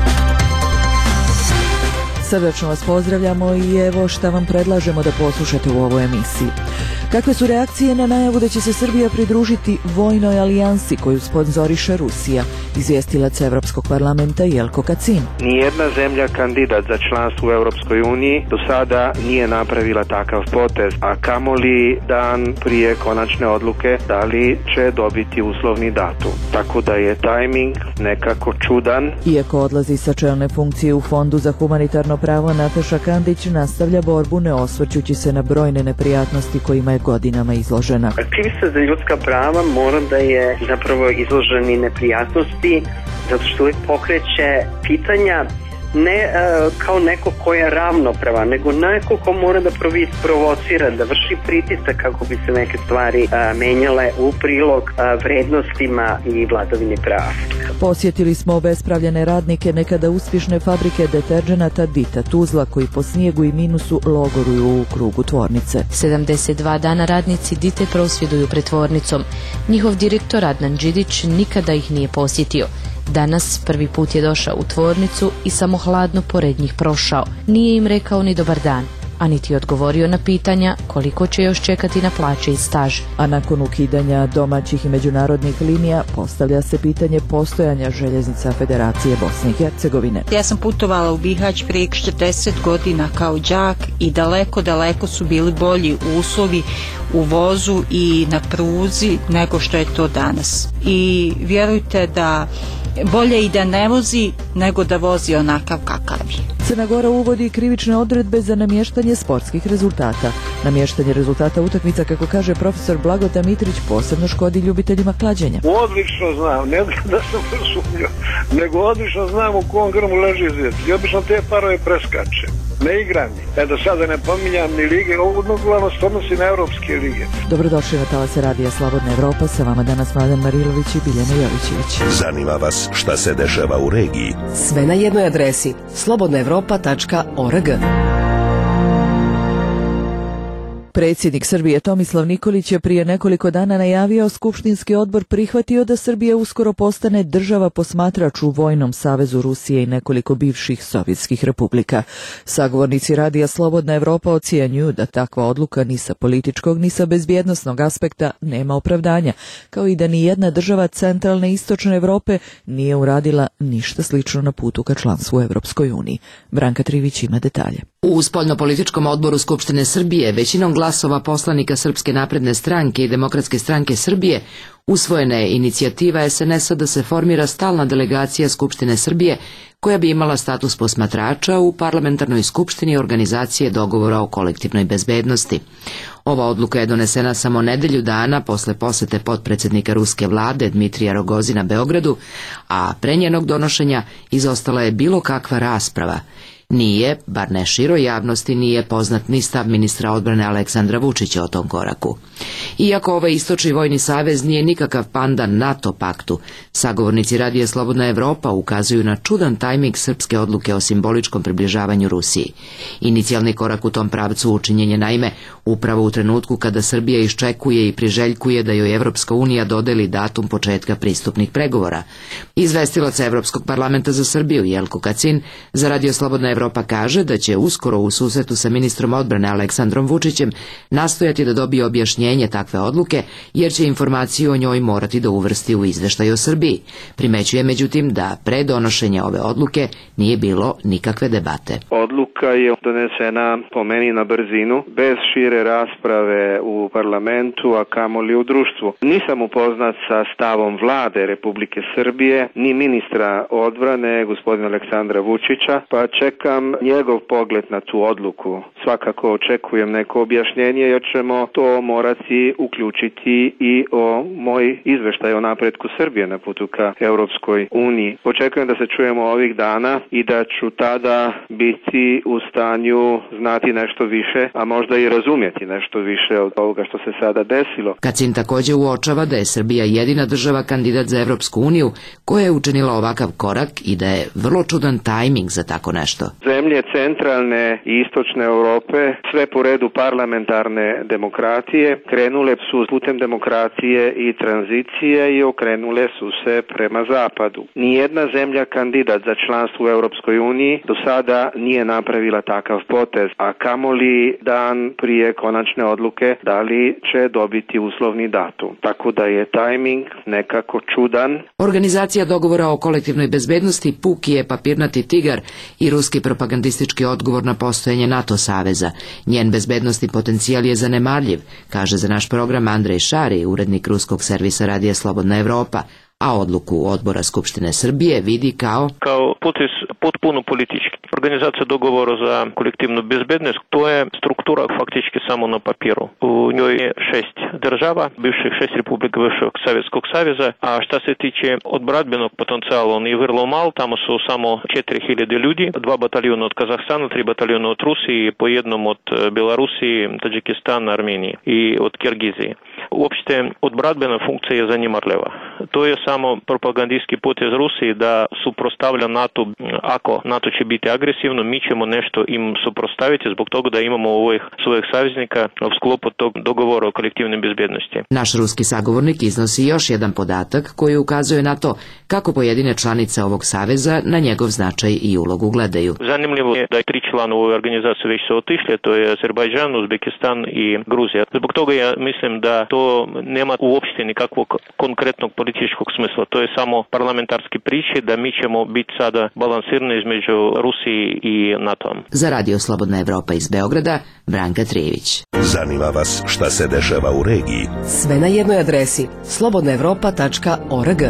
Srdačno vas pozdravljamo i evo šta vam predlažemo da poslušate u ovoj emisiji. Kakve su reakcije na najavu da će se Srbija pridružiti vojnoj alijansi koju sponzoriše Rusija? Izvjestilac Evropskog parlamenta Jelko Kacin. Nijedna zemlja kandidat za članstvo u Europskoj uniji do sada nije napravila takav potez, a kamoli dan prije konačne odluke da li će dobiti uslovni datum. Tako da je tajming nekako čudan. Iako odlazi sa čelne funkcije u Fondu za humanitarno pravo, Nataša Kandić nastavlja borbu ne osvrćući se na brojne neprijatnosti kojima je godinama izložena. Aktivista za ljudska prava mora da je zapravo izloženi neprijatnosti zato što uvijek pokreće pitanja ne uh, kao neko ko je ravnopravan, nego neko ko mora da provocira, da vrši pritisak kako bi se neke stvari uh, menjale u prilog uh, vrednostima i vladavini prava. Posjetili smo obespravljene radnike nekada uspješne fabrike deterdženata Dita Tuzla koji po snijegu i minusu logoruju u krugu tvornice. sedamdeset dva dana radnici Dite prosvjeduju pred tvornicom. Njihov direktor Adnan Đidić nikada ih nije posjetio. Danas prvi put je došao u tvornicu i samo hladno pored njih prošao. Nije im rekao ni dobar dan, a niti odgovorio na pitanja koliko će još čekati na plaće i staž. A nakon ukidanja domaćih i međunarodnih linija postavlja se pitanje postojanja željeznica Federacije Bosne i Hercegovine. Ja sam putovala u Bihać prije četrdeset godina kao đak i daleko, daleko su bili bolji uslovi u vozu i na pruzi nego što je to danas. I vjerujte da bolje i da ne vozi nego da vozi onakav kakav je. Crna Gora uvodi krivične odredbe za namještanje sportskih rezultata. Namještanje rezultata utakmica, kako kaže profesor Blagota Mitrić, posebno škodi ljubiteljima klađenja. Odlično znam, ne da sam sumnjao, nego odlično znam u kom grmu leži zec. I obično te parove preskače. Ne igram ni. E do sada ne pominjam ni lige, ovo uglavnom se odnosi na evropske lige. Dobrodošli na talase Radija Slobodna Evropa, sa vama danas Mladen Marilović i Biljana Jovićević. Zanima vas šta se dešava u regiji? Sve na jednoj adresi slobodna evropa tačka org. Predsjednik Srbije Tomislav Nikolić je prije nekoliko dana najavio skupštinski odbor prihvatio da Srbija uskoro postane država posmatrač u Vojnom savezu Rusije i nekoliko bivših sovjetskih republika. Sagovornici Radija Slobodna Evropa ocjenjuju da takva odluka ni sa političkog ni sa bezbjednosnog aspekta nema opravdanja, kao i da ni jedna država centralne i istočne Evrope nije uradila ništa slično na putu ka članstvu u Evropskoj uniji. Branka Trivić ima detalje. U spoljnopolitičkom odboru Skupštine Srbije većinom glasova poslanika Srpske napredne stranke i Demokratske stranke Srbije usvojena je inicijativa es en es a da se formira stalna delegacija Skupštine Srbije koja bi imala status posmatrača u parlamentarnoj skupštini organizacije dogovora o kolektivnoj bezbednosti. Ova odluka je donesena samo nedelju dana posle posete potpredsjednika ruske vlade Dmitrija Rogozina Beogradu, a pre njenog donošenja izostala je bilo kakva rasprava. Nije, bar ne široj javnosti, nije poznat ni stav ministra odbrane Aleksandra Vučića o tom koraku. Iako ovaj istočni vojni savez nije nikakav pandan NATO paktu, sagovornici Radija Slobodna Evropa ukazuju na čudan tajming srpske odluke o simboličkom približavanju Rusiji. Inicijalni korak u tom pravcu učinjen je naime upravo u trenutku kada Srbija iščekuje i priželjkuje da joj Evropska unija dodeli datum početka pristupnih pregovora. Izvestilac Evropskog parlamenta za Srbiju Jelko Kacin za Radio Slobodna Evropa kaže da će uskoro u susretu sa ministrom odbrane Aleksandrom Vučićem nastojati da dobije objašnjenje takve odluke, jer će informaciju o njoj morati da uvrsti u izveštaj o Srbiji. Primećuje međutim da pre donošenja ove odluke nije bilo nikakve debate. Odluka je donesena po meni na brzinu, bez šire rasprave u parlamentu, a kamoli u društvu. Nisam upoznat sa stavom vlade Republike Srbije, ni ministra odbrane, gospodina Aleksandra Vučića, pa čekam njegov pogled na tu odluku. Svakako očekujem neko objašnjenje, jer ćemo to morati uključiti i o moj izveštaj o napretku Srbije na putu ka Europskoj uniji. Očekujem da se čujemo ovih dana i da ću tada biti u stanju znati nešto više, a možda i razumjeti nešto više od ovoga što se sada desilo. Kacin također uočava da je Srbija jedina država kandidat za Europsku uniju koja je učinila ovakav korak i da je vrlo čudan tajming za tako nešto. Zemlje centralne i istočne Europe, sve po redu parlamentarne demokratije, krenule su putem demokracije i tranzicije i okrenule su se prema zapadu. Nijedna zemlja kandidat za članstvo u Europskoj uniji do sada nije napravila takav potez, a kamoli dan prije konačne odluke da li će dobiti uslovni datum. Tako da je tajming nekako čudan. Organizacija dogovora o kolektivnoj bezbednosti puki je papirnati tigar i ruski propagandistički odgovor na postojanje NATO saveza. Njen bezbednostni potencijal je zanemarljiv, kaže za naš program Andrej Šari, urednik ruskog servisa Radija Slobodna Evropa, a odluku Odbora Skupštine Srbije vidi kao kao potez potpuno politički. Organizacija dogovora za kolektivnu bezbednost, to je struktura faktički samo na papiru. U njoj je šest država, bivših šest republika bivšeg Sovjetskog saveza, a šta se tiče odbranbenog potencijala, on je vrlo mal, tamo su samo četiri hiljade ljudi, dva bataljuna od Kazahstana, tri bataljuna od Rusije, po jednom od Belorusije, Tadžikistana, Armenije i od Kirgizije. Uopšte, odbranbena funkcija je zanemarljiva. To je samo propagandijski potez Rusije da suprostavlja NATO. Ako NATO će biti agresivno, mi ćemo nešto im suprostaviti zbog toga da imamo ovih svojih saveznika u sklopu tog dogovora o kolektivnoj bezbednosti. Naš ruski sagovornik iznosi još jedan podatak koji ukazuje na to kako pojedine članice ovog saveza na njegov značaj i ulogu gledaju. Zanimljivo je da tri člana ove organizacije već su otišli, to je Azerbajdžan, Uzbekistan i Gruzija. Zbog toga ja mislim da to nema uopšte nikakvog konkretnog političkog smisla. To je samo parlamentarski priče da mi ćemo biti sada balansirani između Rusije i NATO. Za Radio Slobodna Evropa iz Beograda, Branka Trijević. Zanima vas šta se dešava u regiji? Sve na jednoj adresi slobodna evropa tačka org.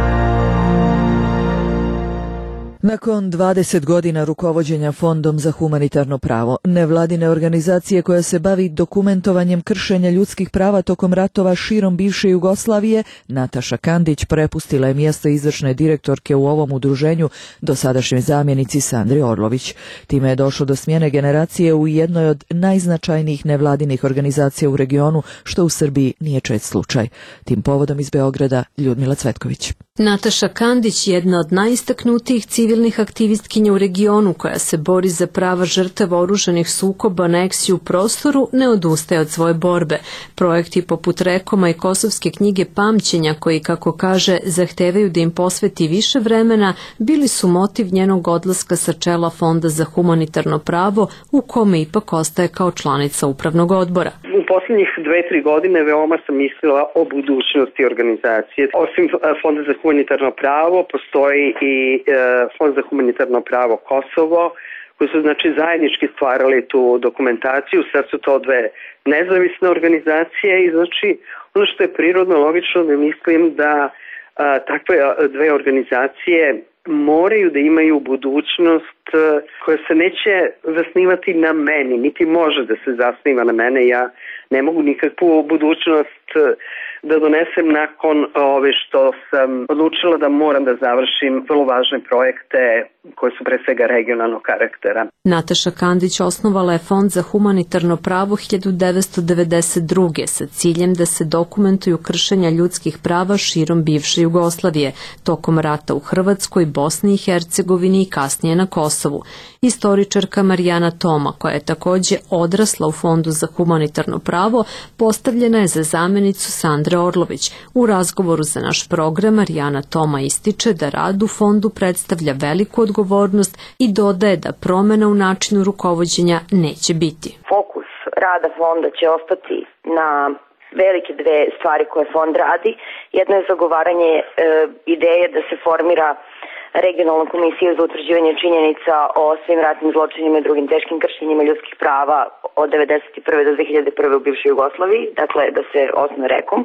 Nakon dvadeset godina rukovođenja Fondom za humanitarno pravo, nevladine organizacije koja se bavi dokumentovanjem kršenja ljudskih prava tokom ratova širom bivše Jugoslavije, Nataša Kandić prepustila je mjesto izvršne direktorke u ovom udruženju dosadašnjoj zamjenici Sandri Orlović. Time je došlo do smjene generacije u jednoj od najznačajnijih nevladinih organizacija u regionu, što u Srbiji nije čest slučaj. Tim povodom iz Beograda Ljudmila Cvetković. Nataša Kandić, jedna od najistaknutijih civilnih aktivistkinja u regionu koja se bori za prava žrtava oružanih sukoba na aneksiju prostoru, ne odustaje od svoje borbe. Projekti poput Rekoma i Kosovske knjige pamćenja, koji, kako kaže, zahtevaju da im posveti više vremena, bili su motiv njenog odlaska sa čela Fonda za humanitarno pravo, u kome ipak ostaje kao članica upravnog odbora. U posljednjih dve, tri godine veoma sam mislila o budućnosti organizacije. Osim Fonda za humanitarno pravo, postoji i e, Fond za humanitarno pravo Kosovo, koji su znači zajednički stvarali tu dokumentaciju. Sad su to dve nezavisne organizacije i znači ono što je prirodno logično da mislim da a, takve dve organizacije moraju da imaju budućnost koja se neće zasnivati na meni, niti može da se zasniva na mene. Ja ne mogu nikakvu budućnost da donesem nakon ove što sam odlučila da moram da završim vrlo važne projekte koje su pre svega regionalnog karaktera. Nataša Kandić osnovala je Fond za humanitarno pravo hiljadu devetsto devedeset druge sa ciljem da se dokumentuju kršenja ljudskih prava širom bivše Jugoslavije tokom rata u Hrvatskoj, Bosni i Hercegovini i kasnije na Kosovu. Istoričarka Marijana Toma, koja je također odrasla u Fondu za humanitarno pravo, postavljena je za zamjenicu Sandre Orlović. U razgovoru za naš program Marijana Toma ističe da rad u fondu predstavlja veliku odgovornost i dodaje da promjena u načinu rukovođenja neće biti. Fokus rada fonda će ostati na velike dve stvari koje fond radi. Jedno je zagovaranje e, ideje da se formira regionalna komisija za utvrđivanje činjenica o svim ratnim zločinima i drugim teškim kršenjima ljudskih prava od devedeset prve do dve hiljade prve u bivšoj Jugoslaviji, dakle da se osnuje Rekom.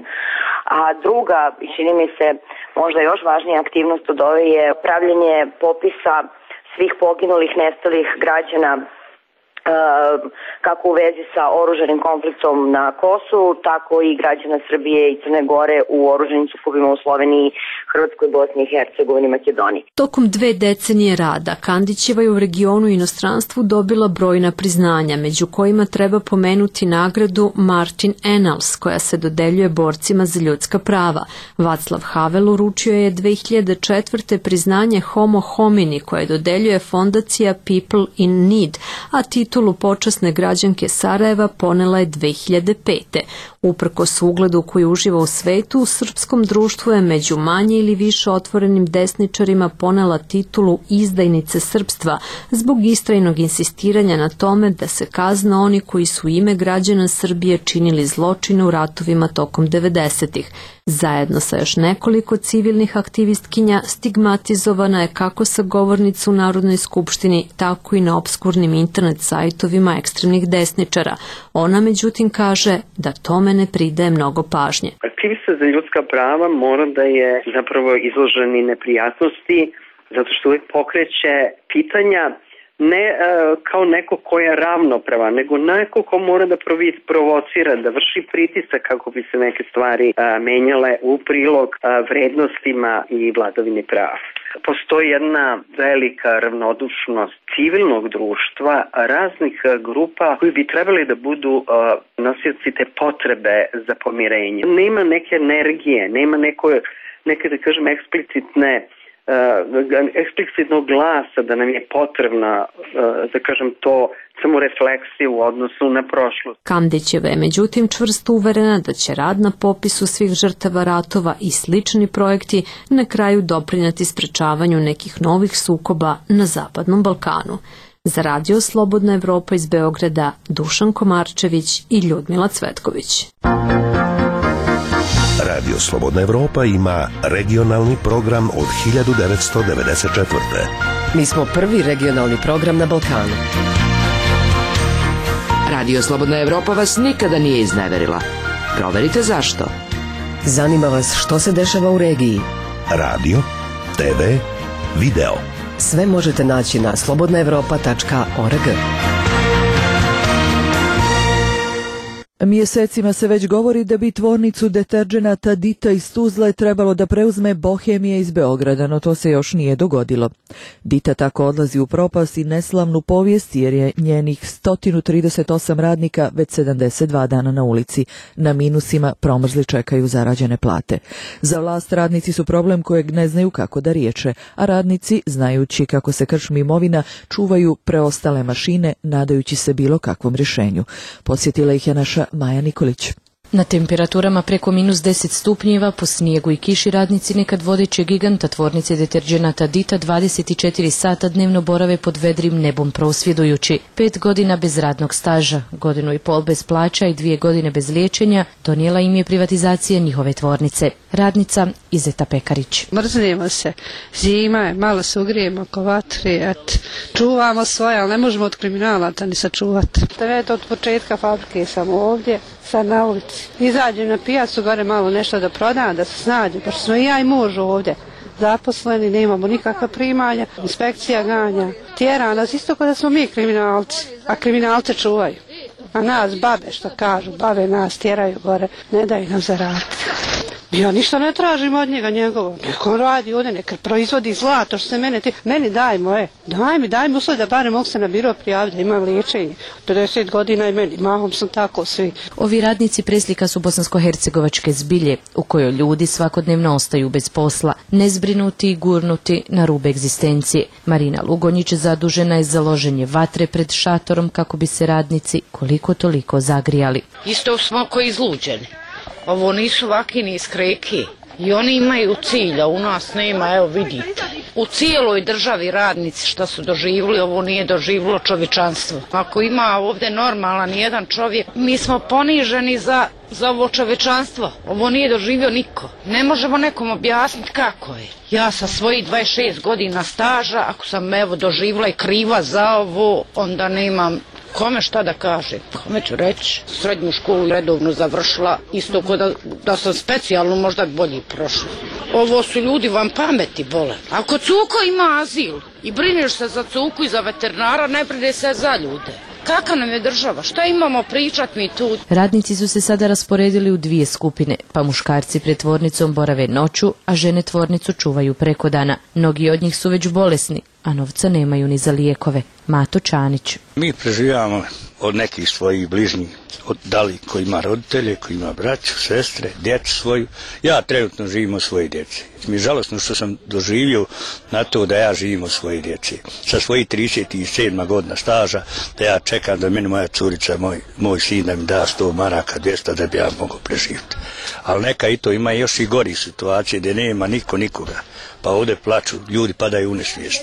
A druga, čini mi se možda još važnija aktivnost od ove je pravljenje popisa svih poginulih, nestalih građana kako u vezi sa oružanim konfliktom na Kosovu, tako i građana Srbije i Crne Gore u oružanim sukobima u Sloveniji, Hrvatskoj, Bosni i Hercegovini i Makedoniji. Tokom dve decenije rada Kandićeva je u regionu i inostranstvu dobila brojna priznanja, među kojima treba pomenuti nagradu Martin Ennals, koja se dodeljuje borcima za ljudska prava. Václav Havel uručio je dve hiljade četvrte priznanje Homo homini, koje dodeljuje fondacija People in Need, a titulu počasne građanke Sarajeva ponela je dve hiljade pete. Uprkos ugledu koji uživa u svetu, u srpskom društvu je među manje ili više otvorenim desničarima ponela titulu izdajnice srpstva zbog istrajnog insistiranja na tome da se kazne oni koji su u ime građana Srbije činili zločine u ratovima tokom devedesetih. Zajedno sa još nekoliko civilnih aktivistkinja stigmatizovana je kako sa govornica u Narodnoj skupštini, tako i na obskurnim internet sajtovima ekstremnih desničara. Ona međutim kaže da tome ne pridaje mnogo pažnje. Aktivista za ljudska prava mora da je zapravo izložen i neprijatnosti, zato što uvijek pokreće pitanja ne uh, kao neko ko je ravnopravan, nego neko ko mora da provocira, da vrši pritisak kako bi se neke stvari uh, menjale u prilog uh, vrednostima i vladavini prava. Postoji jedna velika ravnodušnost civilnog društva, raznih grupa koji bi trebali da budu uh, nosioci te potrebe za pomirenje. Nema neke energije, nema neko, neke, da kažem, eksplicitne eksplicitnog glasa da nam je potrebna, da kažem to, samo refleksija u odnosu na prošlost. Kandićeva je međutim čvrsto uverena da će rad na popisu svih žrtava ratova i slični projekti na kraju doprinijeti sprečavanju nekih novih sukoba na Zapadnom Balkanu. Za Radio Slobodna Evropa iz Beograda, Dušan Komarčević i Ljudmila Cvetković. Radio Slobodna Evropa ima regionalni program od hiljadu devetsto devedeset četvrte. Mi smo prvi regionalni program na Balkanu. Radio Slobodna Evropa vas nikada nije izneverila. Proverite zašto. Zanima vas što se dešava u regiji. Radio, te ve, video. Sve možete naći na slobodna evropa tačka org. Mjesecima se već govori da bi tvornicu deterdženata Dita iz Tuzle trebalo da preuzme Bohemija iz Beograda, no to se još nije dogodilo. Dita tako odlazi u propast i neslavnu povijest jer je njenih sto trideset osam radnika već sedamdeset dva dana na ulici. Na minusima promrzli čekaju zarađene plate. Za vlast radnici su problem kojeg ne znaju kako da riješe, a radnici, znajući kako se krčmi imovina, čuvaju preostale mašine nadajući se bilo kakvom rješenju. Podsjetila ih je naša Maja Nikolić. Na temperaturama preko minus deset stupnjeva, po snijegu i kiši radnici nekad vodeće giganta tvornice deterdženata Dita dvadeset četiri sata dnevno borave pod vedrim nebom prosvjedujući. Pet godina bez radnog staža, godinu i pol bez plaća i dvije godine bez liječenja donijela im je privatizacija njihove tvornice. Radnica Izeta Pekarić. Mrznimo se, zima je, malo se ugrijemo oko vatri, et, čuvamo svoje, ali ne možemo od kriminalaca ni sačuvati. Eto, od početka fabrike sam ovdje, sad na ulici. Izađem na pijacu, gore malo nešto da prodam, da se snađem, pošto smo i ja i muž ovdje zaposleni, nemamo nikakva primanja, inspekcija ganja, tjera nas isto kao da smo mi kriminalci, a kriminalce čuvaju. A nas babe, što kažu, babe nas tjeraju gore, ne daju nam zaraditi. Ja ništa ne tražim od njega njegovo. Neko radi ovdje, neka proizvodi zlato, što se mene ti... Meni daj moje, daj mi, daj mi uslov da barem mogu se na biro prijaviti, da imam liječenje. pedeset godina i meni, mahom sam tako svi. Ovi radnici preslika su bosansko-hercegovačke zbilje, u kojoj ljudi svakodnevno ostaju bez posla, nezbrinuti i gurnuti na rub egzistencije. Marina Lugonjić zadužena je za loženje vatre pred šatorom kako bi se radnici koliko toliko zagrijali. Isto smo ko izluđeni. Ovo nisu vaki ni iskreki i oni imaju cilja, u nas nema, evo vidite. U cijeloj državi radnici što su doživjeli, ovo nije doživjelo čovječanstvo. Ako ima ovdje normalan jedan čovjek, mi smo poniženi za, za ovo čovječanstvo. Ovo nije doživio niko. Ne možemo nekom objasniti kako je. Ja sa svojih dvadeset šest godina staža, ako sam evo doživjela i kriva za ovo, onda nemam kome šta da kažem, kome ću reći. Srednju školu redovno završila, isto kao da, da sam specijalno možda bolje prošla. Ovo su ljudi vam pameti bole. Ako cuko ima azil i brineš se za cuku i za veterinara, ne brine se za ljude. Kakva nam je država? Šta imamo pričat mi tu? Radnici su se sada rasporedili u dvije skupine, pa muškarci pred tvornicom borave noću, a žene tvornicu čuvaju preko dana. Mnogi od njih su već bolesni, a novca nemaju ni za lijekove. Mato Čanić. Mi preživljavamo od nekih svojih bližnjih, od dali koji ima roditelje, koji ima braću, sestre, djecu svoju. Ja trenutno živim od svoje djece. Mi je žalosno što sam doživio na to da ja živim od svoje djece. Sa svojih trideset sedam godina staža, da ja čekam da meni moja curica, moj, moj sin da mi da sto maraka, dvjesto da bi ja mogao preživjeti. Ali neka i to ima još i gori situacije gdje nema niko nikoga. Pa ovdje plaču, ljudi padaju u nesvijest.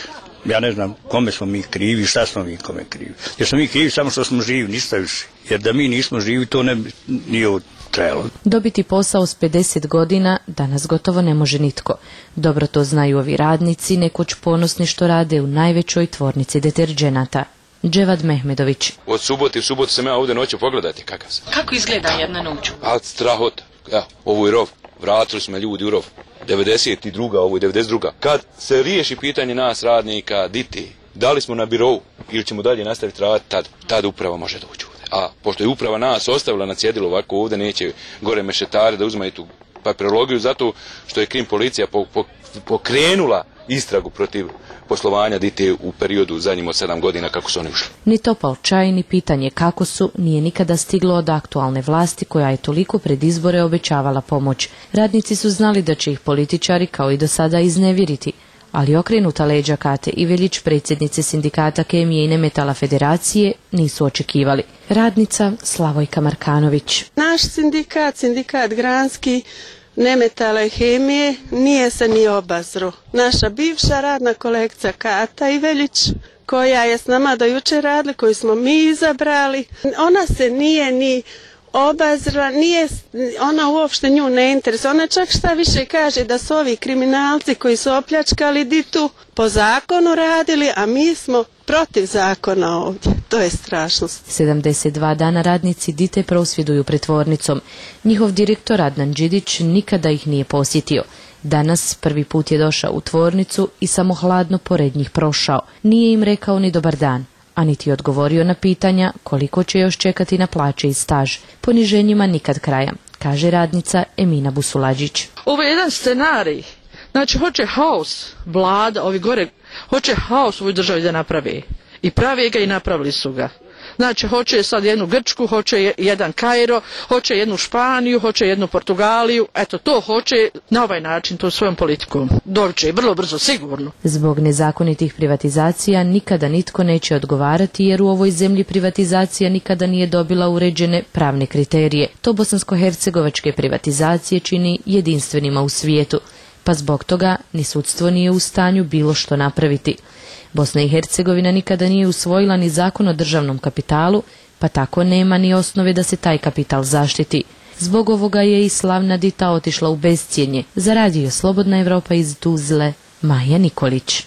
Ja ne znam kome smo mi krivi, šta smo mi kome krivi. Jer smo mi krivi samo što smo živi, ništa više. Jer da mi nismo živi, to ne bi nije trajalo. Dobiti posao s pedeset godina danas gotovo ne može nitko. Dobro to znaju ovi radnici, nekoć ponosni što rade u najvećoj tvornici deterdženata. Dževad Mehmedović. Od subote u subotu sam ja ovdje noću, pogledajte kakav sam. Kako izgleda jedna noć? A strahot. Ja, ovo je rov. Vratili smo ljudi u rov. devedeset druga, ovo je devedeset druga. Kad se riješi pitanje nas radnika, diti, da li smo na birovu ili ćemo dalje nastaviti raditi, tad, tad uprava može doći ovdje. A pošto je uprava nas ostavila na cjedilu ovako ovdje, neće gore mešetari da uzmaju tu papirologiju zato što je krim policija po, po, pokrenula istragu protiv poslovanja dite u periodu zadnjim od sedam godina kako su oni ušli. Ni topal čaj, ni pitanje kako su, nije nikada stiglo od aktualne vlasti koja je toliko pred izbore obećavala pomoć. Radnici su znali da će ih političari kao i do sada iznevjeriti, ali okrenuta leđa Kate Ivelić, predsjednice sindikata Kemije i Nemetala Federacije, nisu očekivali. Radnica Slavojka Markanović. Naš sindikat, sindikat Granski, Nemetala i Hemije, nije se ni obazru. Naša bivša radna kolegica Kata Ivelić, koja je s nama do jučer radila, koju smo mi izabrali, ona se nije ni obazra, nije, ona uopšte nju ne interesuje. Ona čak šta više kaže da su ovi kriminalci koji su opljačkali ditu po zakonu radili, a mi smo protiv zakona ovdje. To je strašno. sedamdeset dva dana radnici dite prosvjeduju pred tvornicom. Njihov direktor Adnan Đidić nikada ih nije posjetio. Danas prvi put je došao u tvornicu i samo hladno pored njih prošao. Nije im rekao ni dobar dan, a niti odgovorio na pitanja koliko će još čekati na plaće i staž. Poniženjima nikad kraja, kaže radnica Emina Busulađić. Ovo je jedan scenarij. Znači, hoće haos vlada, ovi gore, hoće haos u ovoj državi da napravi. I pravi ga i napravili su ga. Znači, hoće sad jednu Grčku, hoće jedan Kairo, hoće jednu Španiju, hoće jednu Portugaliju. Eto, to hoće na ovaj način, to svojom politikom. Doće vrlo brzo, sigurno. Zbog nezakonitih privatizacija nikada nitko neće odgovarati jer u ovoj zemlji privatizacija nikada nije dobila uređene pravne kriterije. To bosansko-hercegovačke privatizacije čini jedinstvenima u svijetu. Pa zbog toga ni sudstvo nije u stanju bilo što napraviti. Bosna i Hercegovina nikada nije usvojila ni zakon o državnom kapitalu, pa tako nema ni osnove da se taj kapital zaštiti. Zbog ovoga je i slavna dita otišla u bescjenje. Za radio Slobodna Evropa iz Tuzle, Maja Nikolić.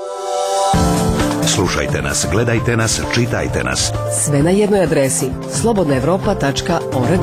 Slušajte nas, gledajte nas, čitajte nas. Sve na jednoj adresi slobodna evropa tačka org.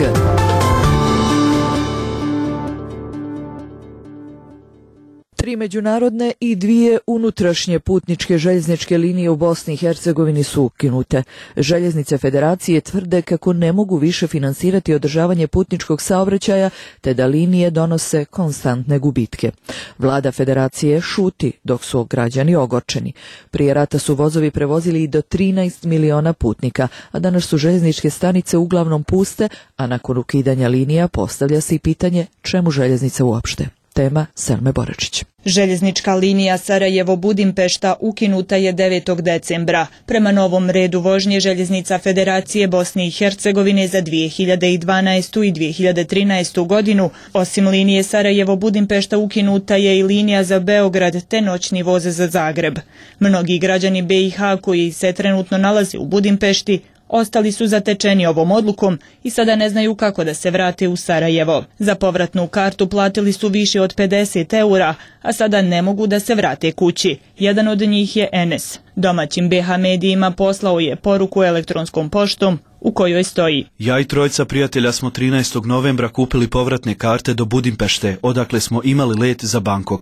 Tri međunarodne i dvije unutrašnje putničke željezničke linije u Bosni i Hercegovini su ukinute. Željeznice Federacije tvrde kako ne mogu više finansirati održavanje putničkog saobraćaja, te da linije donose konstantne gubitke. Vlada Federacije šuti dok su građani ogorčeni. Prije rata su vozovi prevozili i do trinaest miliona putnika, a danas su željezničke stanice uglavnom puste, a nakon ukidanja linija postavlja se i pitanje čemu željeznice uopšte. Tema Selme Boračić. Željeznička linija Sarajevo-Budimpešta ukinuta je devetog decembra. Prema novom redu vožnje željeznica Federacije Bosne i Hercegovine za dvije hiljade dvanaestu i dvije hiljade trinaestu godinu, osim linije Sarajevo-Budimpešta ukinuta je i linija za Beograd te noćni voz za Zagreb. Mnogi građani B i H koji se trenutno nalaze u Budimpešti ostali su zatečeni ovom odlukom i sada ne znaju kako da se vrate u Sarajevo. Za povratnu kartu platili su više od pedeset eura, a sada ne mogu da se vrate kući. Jedan od njih je Enes. Domaćim B H medijima poslao je poruku elektronskom poštom u kojoj stoji: Ja i trojica prijatelja smo trinaestog novembra kupili povratne karte do Budimpešte, odakle smo imali let za Bangkok.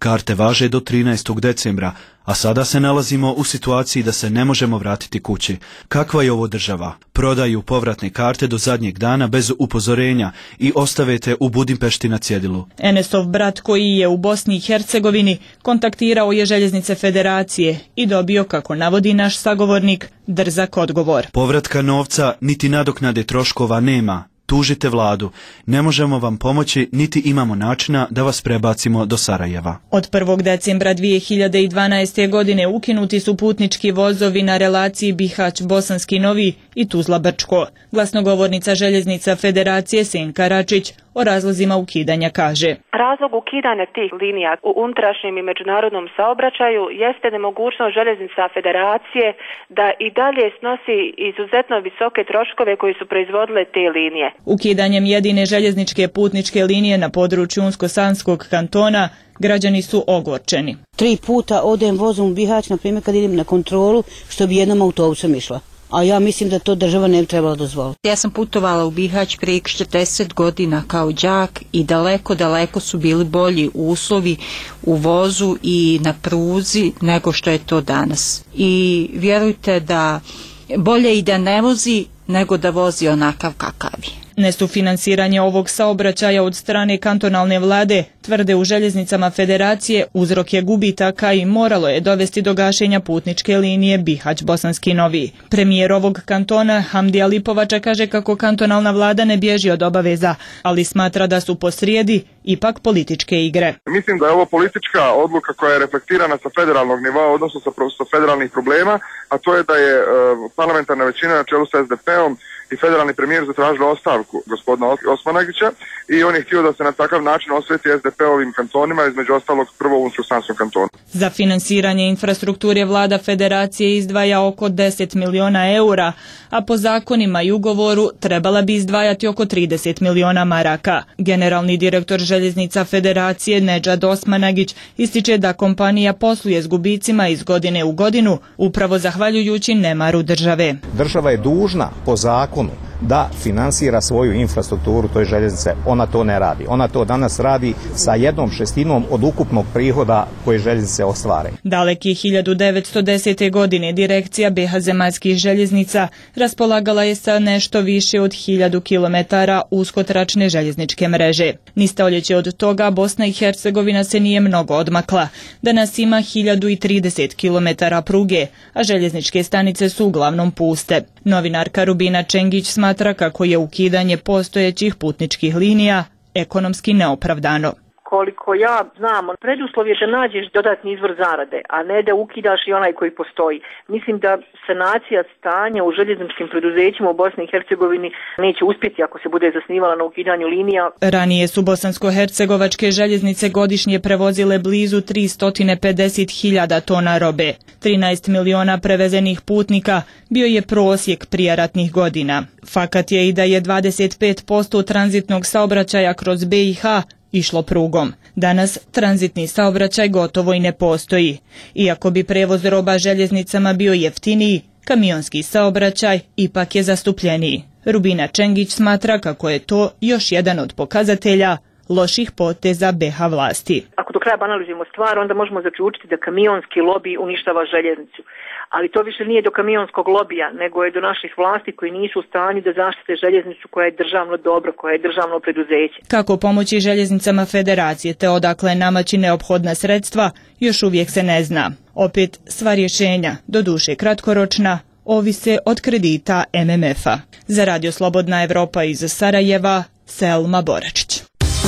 Karte važe do trinaestog decembra, a sada se nalazimo u situaciji da se ne možemo vratiti kući. Kakva je ovo država? Prodaju povratne karte do zadnjeg dana bez upozorenja i ostave te u Budimpešti na cjedilu. Enesov brat koji je u Bosni i Hercegovini kontaktirao je Željeznice Federacije i dobio, kako navodi naš sagovornik, drzak odgovor. Povratka novca niti nadoknade troškova nema. Tužite vladu. Ne možemo vam pomoći, niti imamo načina da vas prebacimo do Sarajeva. Od prvog decembra dvije hiljade dvanaeste. godine ukinuti su putnički vozovi na relaciji Bihać-Bosanski Novi i Tuzla-Brčko. Glasnogovornica Željeznica Federacije Senka Račić o razlozima ukidanja kaže: Razlog ukidanja tih linija u unutrašnjem i međunarodnom saobraćaju jeste nemogućnost Željeznica Federacije da i dalje snosi izuzetno visoke troškove koji su proizvodile te linije. Ukidanjem jedine željezničke putničke linije na području Unsko-Sanskog kantona građani su ogorčeni. Tri puta odem vozom u Bihać, na primjer kad idem na kontrolu, što bi jednom autobusom išla. A ja mislim da to država ne bi trebala dozvoliti. Ja sam putovala u Bihać prije četrdeset godina kao đak i daleko, daleko su bili bolji uslovi u vozu i na pruzi nego što je to danas. I vjerujte da bolje i da ne vozi nego da vozi onakav kakav je. Nesufinansiranje ovog saobraćaja od strane kantonalne vlade, tvrde u Željeznicama Federacije, uzrok je gubitaka i moralo je dovesti do gašenja putničke linije Bihać-Bosanski Novi. Premijer ovog kantona Hamdija Lipovača kaže kako kantonalna vlada ne bježi od obaveza, ali smatra da su posrijedi ipak političke igre. Mislim da je ovo politička odluka koja je reflektirana sa federalnog nivoa, odnosno sa, sa federalnih problema, a to je da je uh, parlamentarna većina na čelu sa es de pe-om i federalni premijer zatražila ostavku gospodina Osmanagića i on je htio da se na takav način osveti es de pe-ovim kantonima, između ostalog prvo u Unsko-Sanskom kantonu. Za finansiranje infrastrukture vlada Federacije izdvaja oko deset miliona eura, a po zakonima i ugovoru trebala bi izdvajati oko trideset miliona maraka. Generalni direktor Željeznica Federacije Nedžad Osmanagić ističe da kompanija posluje s gubicima iz godine u godinu, upravo zahvaljujući nemaru države. Država je dužna po zakonu da finansira svoju infrastrukturu, to je željeznice. Ona to ne radi. Ona to danas radi sa jednom šestinom od ukupnog prihoda koje željeznice ostvare. Daleki hiljadu devetsto desete. godine direkcija be ha zemaljskih željeznica raspolagala je sa nešto više od hiljadu kilometara uskotračne željezničke mreže. Ni stoljeće od toga Bosna i Hercegovina se nije mnogo odmakla. Danas ima hiljadu trideset kilometara pruge, a željezničke stanice su uglavnom puste. Novinarka Rubina Čengić smatra kako je ukidanje postojećih putničkih linija ekonomski neopravdano. Koliko ja znam, preduslov je da nađeš dodatni izvor zarade, a ne da ukidaš i onaj koji postoji. Mislim da sanacija stanja u željezničkim preduzećima u Bosni i Hercegovini neće uspjeti ako se bude zasnivala na ukidanju linija. Ranije su bosansko-hercegovačke željeznice godišnje prevozile blizu tristo pedeset hiljada tona robe. trinaest miliona prevezenih putnika bio je prosjek prije ratnih godina. Fakat je i da je dvadeset pet posto tranzitnog saobraćaja kroz be i ha išlo prugom. Danas tranzitni saobraćaj gotovo i ne postoji. Iako bi prevoz roba željeznicama bio jeftiniji, kamionski saobraćaj ipak je zastupljeniji. Rubina Čengić smatra kako je to još jedan od pokazatelja loših poteza be ha vlasti. Ako do kraja banalizujemo stvar, onda možemo zaključiti da kamionski lobi uništava željeznicu. Ali to više nije do kamionskog lobija, nego je do naših vlasti koji nisu u stanju da zaštite željeznicu koja je državno dobro, koja je državno preduzeće. Kako pomoći željeznicama Federacije te odakle namaći neophodna sredstva, još uvijek se ne zna. Opet, sva rješenja, doduše kratkoročna, ovise od kredita em em ef-a. Za Radio Slobodna Evropa iz Sarajeva, Selma Boračić.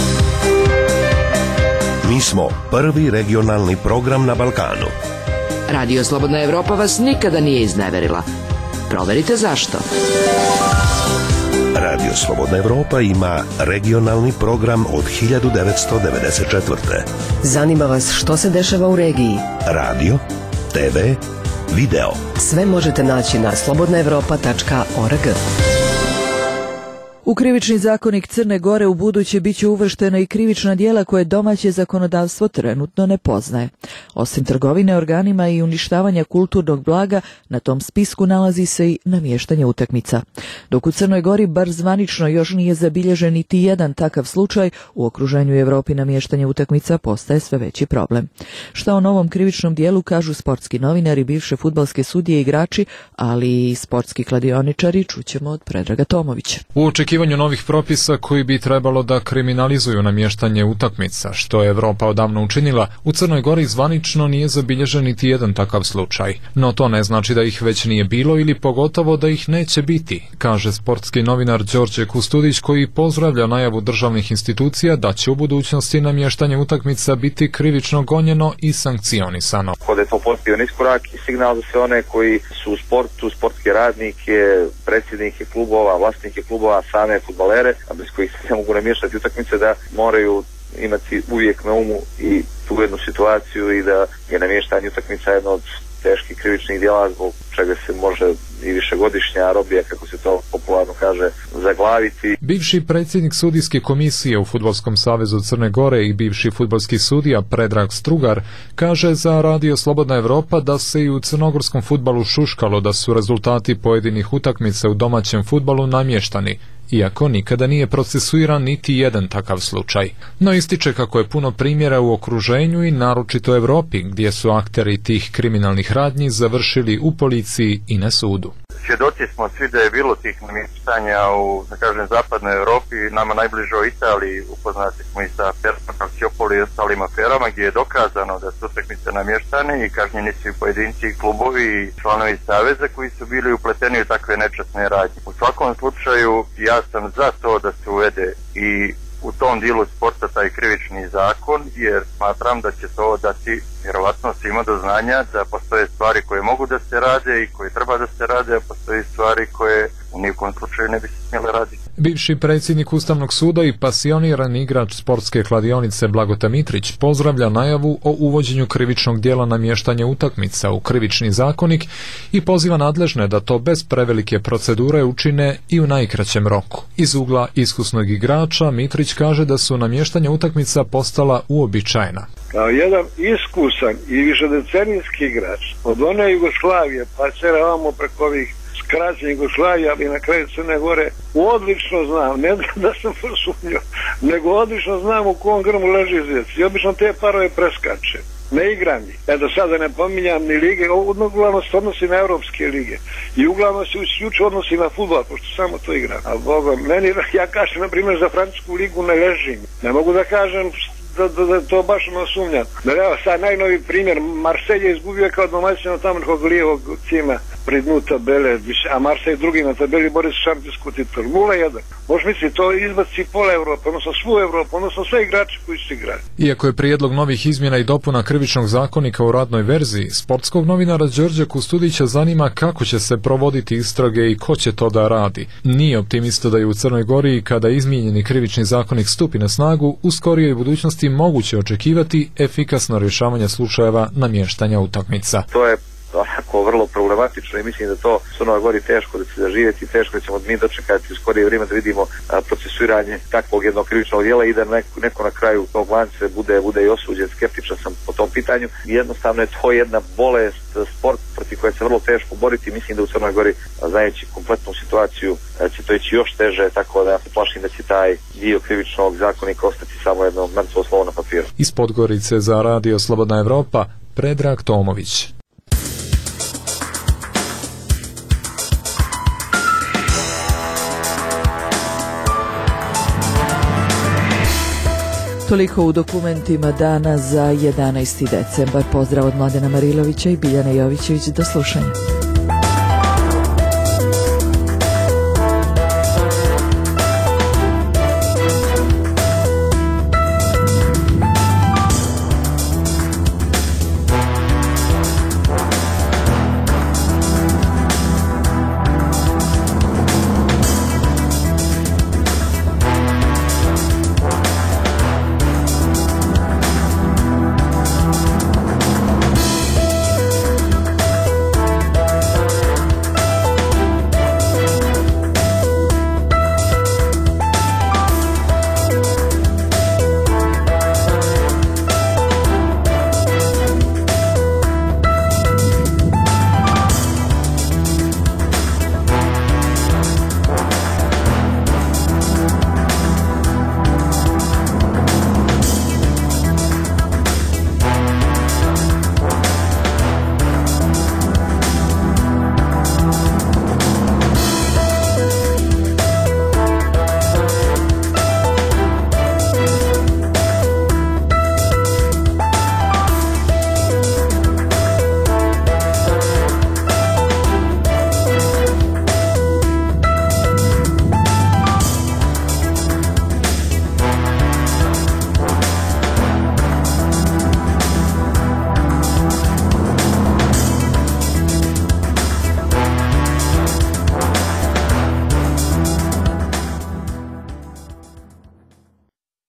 Mi smo prvi regionalni program na Balkanu. Radio Slobodna Evropa vas nikada nije izneverila. Proverite zašto. Radio Slobodna Evropa ima regionalni program od hiljadu devetsto devedeset četvrte. Zanima vas što se dešava u regiji? Radio, te ve, video. Sve možete naći na slobodna evropa tačka org. U krivični zakonik Crne Gore u buduće bit će uvrštena i krivična djela koje domaće zakonodavstvo trenutno ne poznaje. Osim trgovine organima i uništavanja kulturnog blaga, na tom spisku nalazi se i namještanje utakmica. Dok u Crnoj Gori bar zvanično još nije zabilježen niti jedan takav slučaj, u okruženju Europi namještanje utakmica postaje sve veći problem. Šta o novom krivičnom dijelu kažu sportski novinari, bivše fudbalske sudije i igrači, ali i sportski kladioničari, čućemo od Predraga Tomovića. U očekivanju novih propisa koji bi trebalo da kriminalizuju namještanje utakmica, što je Evropa odavno učinila, u Crnoj Gori zvanično nije zabilježen niti jedan takav slučaj. No to ne znači da ih već nije bilo ili pogotovo da ih neće biti, kaže sportski novinar Đorđe Kustudić, koji pozdravlja najavu državnih institucija da će u budućnosti namještanje utakmica biti krivično gonjeno i sankcionisano. Kod je to pozitivan iskorak i signal za sve one koji su u sportu, sportske radnike, predsjednike klubova, vlasnike klubova, same fudbalere, a bez kojih se ne mogu namještati utakmice, da moraju imati uvijek na umu i tu jednu situaciju i da je namještanje utakmica jedno od teških krivičnih djela zbog čega se može i višegodišnja robija, kako se to popularno kaže, zaglaviti. Bivši predsjednik sudijske komisije u Fudbalskom savezu Crne Gore i bivši fudbalski sudija Predrag Strugar kaže za Radio Slobodna Evropa da se i u crnogorskom fudbalu šuškalo da su rezultati pojedinih utakmica u domaćem fudbalu namještani, iako nikada nije procesuiran niti jedan takav slučaj. No ističe kako je puno primjera u okruženju i naročito Evropi, gdje su akteri tih kriminalnih radnji završili u policiji i na sudu. Svjedoci smo svi da je bilo tih namještanja u, da kažem, zapadnoj Europi, nama najbliže u Italiji, upoznati smo i sa aferama Calciopoli i ostalim aferama, gdje je dokazano da su utakmice namještane i kažnjeni su i pojedinci i klubovi i članovi saveza koji su bili upleteni u takve nečasne radnje. U svakom slučaju ja sam za to da se uvede i u tom dijelu sporta taj krivični zakon, jer smatram da će to dati vjerovatno svima do znanja da postoje stvari koje mogu da se rade i koje treba da se rade, a postoje stvari koje u nijekom slučaju ne bi se smjele raditi. Bivši predsjednik Ustavnog suda i pasionirani igrač sportske kladionice Blagota Mitrić pozdravlja najavu o uvođenju krivičnog dijela namještanja utakmica u krivični zakonik i poziva nadležne da to bez prevelike procedure učine i u najkraćem roku. Iz ugla iskusnog igrača Mitrić kaže da su namještanja utakmica postala uobičajena. Kao jedan iskusan i višedecenijski igrač od one Jugoslavije pa sve ovamo preko ovih skraćenja Jugoslavije, ali na kraju Crne Gore, odlično znam, ne da sam sumnjao, nego odlično znam u kom grmu leži zec i obično te parove preskače. Ne igram ih. Ja do sada ne pominjam ni lige, uglavnom se odnosi na evropske lige i uglavnom se isključivo odnosi na fudbal, pošto samo to igram. A Boga, meni, ja kažem, na primjer, za francusku ligu ne ležim. Ne mogu da kažem da, da, da to baš ono sumnjam. Da, evo sad najnoviji primjer, Marseille je izgubio kao domaćin od tamo nekog lijevog cima pri dnu tabele, a Marseille drugi na tabeli bori se šampionsku titulu. nula jedan. Možeš misliti, to izbaci pola Evrope, odnosno svu Evropu, odnosno sve igrače koji su igrali. Iako je prijedlog novih izmjena i dopuna krivičnog zakonika u radnoj verziji, sportskog novinara Đorđa Kustudića zanima kako će se provoditi istrage i ko će to da radi. Nije optimista da je u Crnoj Gori, kada izmijenjeni krivični zakonik stupi na snagu, u skorijoj budućnosti moguće očekivati efikasno rješavanje slučajeva namještanja utakmica. To je onako vrlo problematično i mislim da to u Crnoj Gori teško da će zaživjeti, teško da ćemo mi dočekati u skorije vrijeme da vidimo a, procesuiranje takvog jednog krivičnog djela i da neko, neko na kraju tog lance bude, bude i osuđen. Skeptičan sam po tom pitanju. Jednostavno je to jedna bolest, sport protiv koje se vrlo teško boriti. Mislim da u Crnoj Gori, znajući kompletnu situaciju, će to ići još teže, tako da se plašim da će taj dio krivičnog zakonika ostati samo jedno mrtvo slovo na papiru. Iz Podgorice za Radio Slobodna Evropa, Predrag Tomović. Toliko u dokumentima dana za jedanaesti decembar. Pozdrav od Mladena Marilovića i Biljane Jovićević. Do slušanja.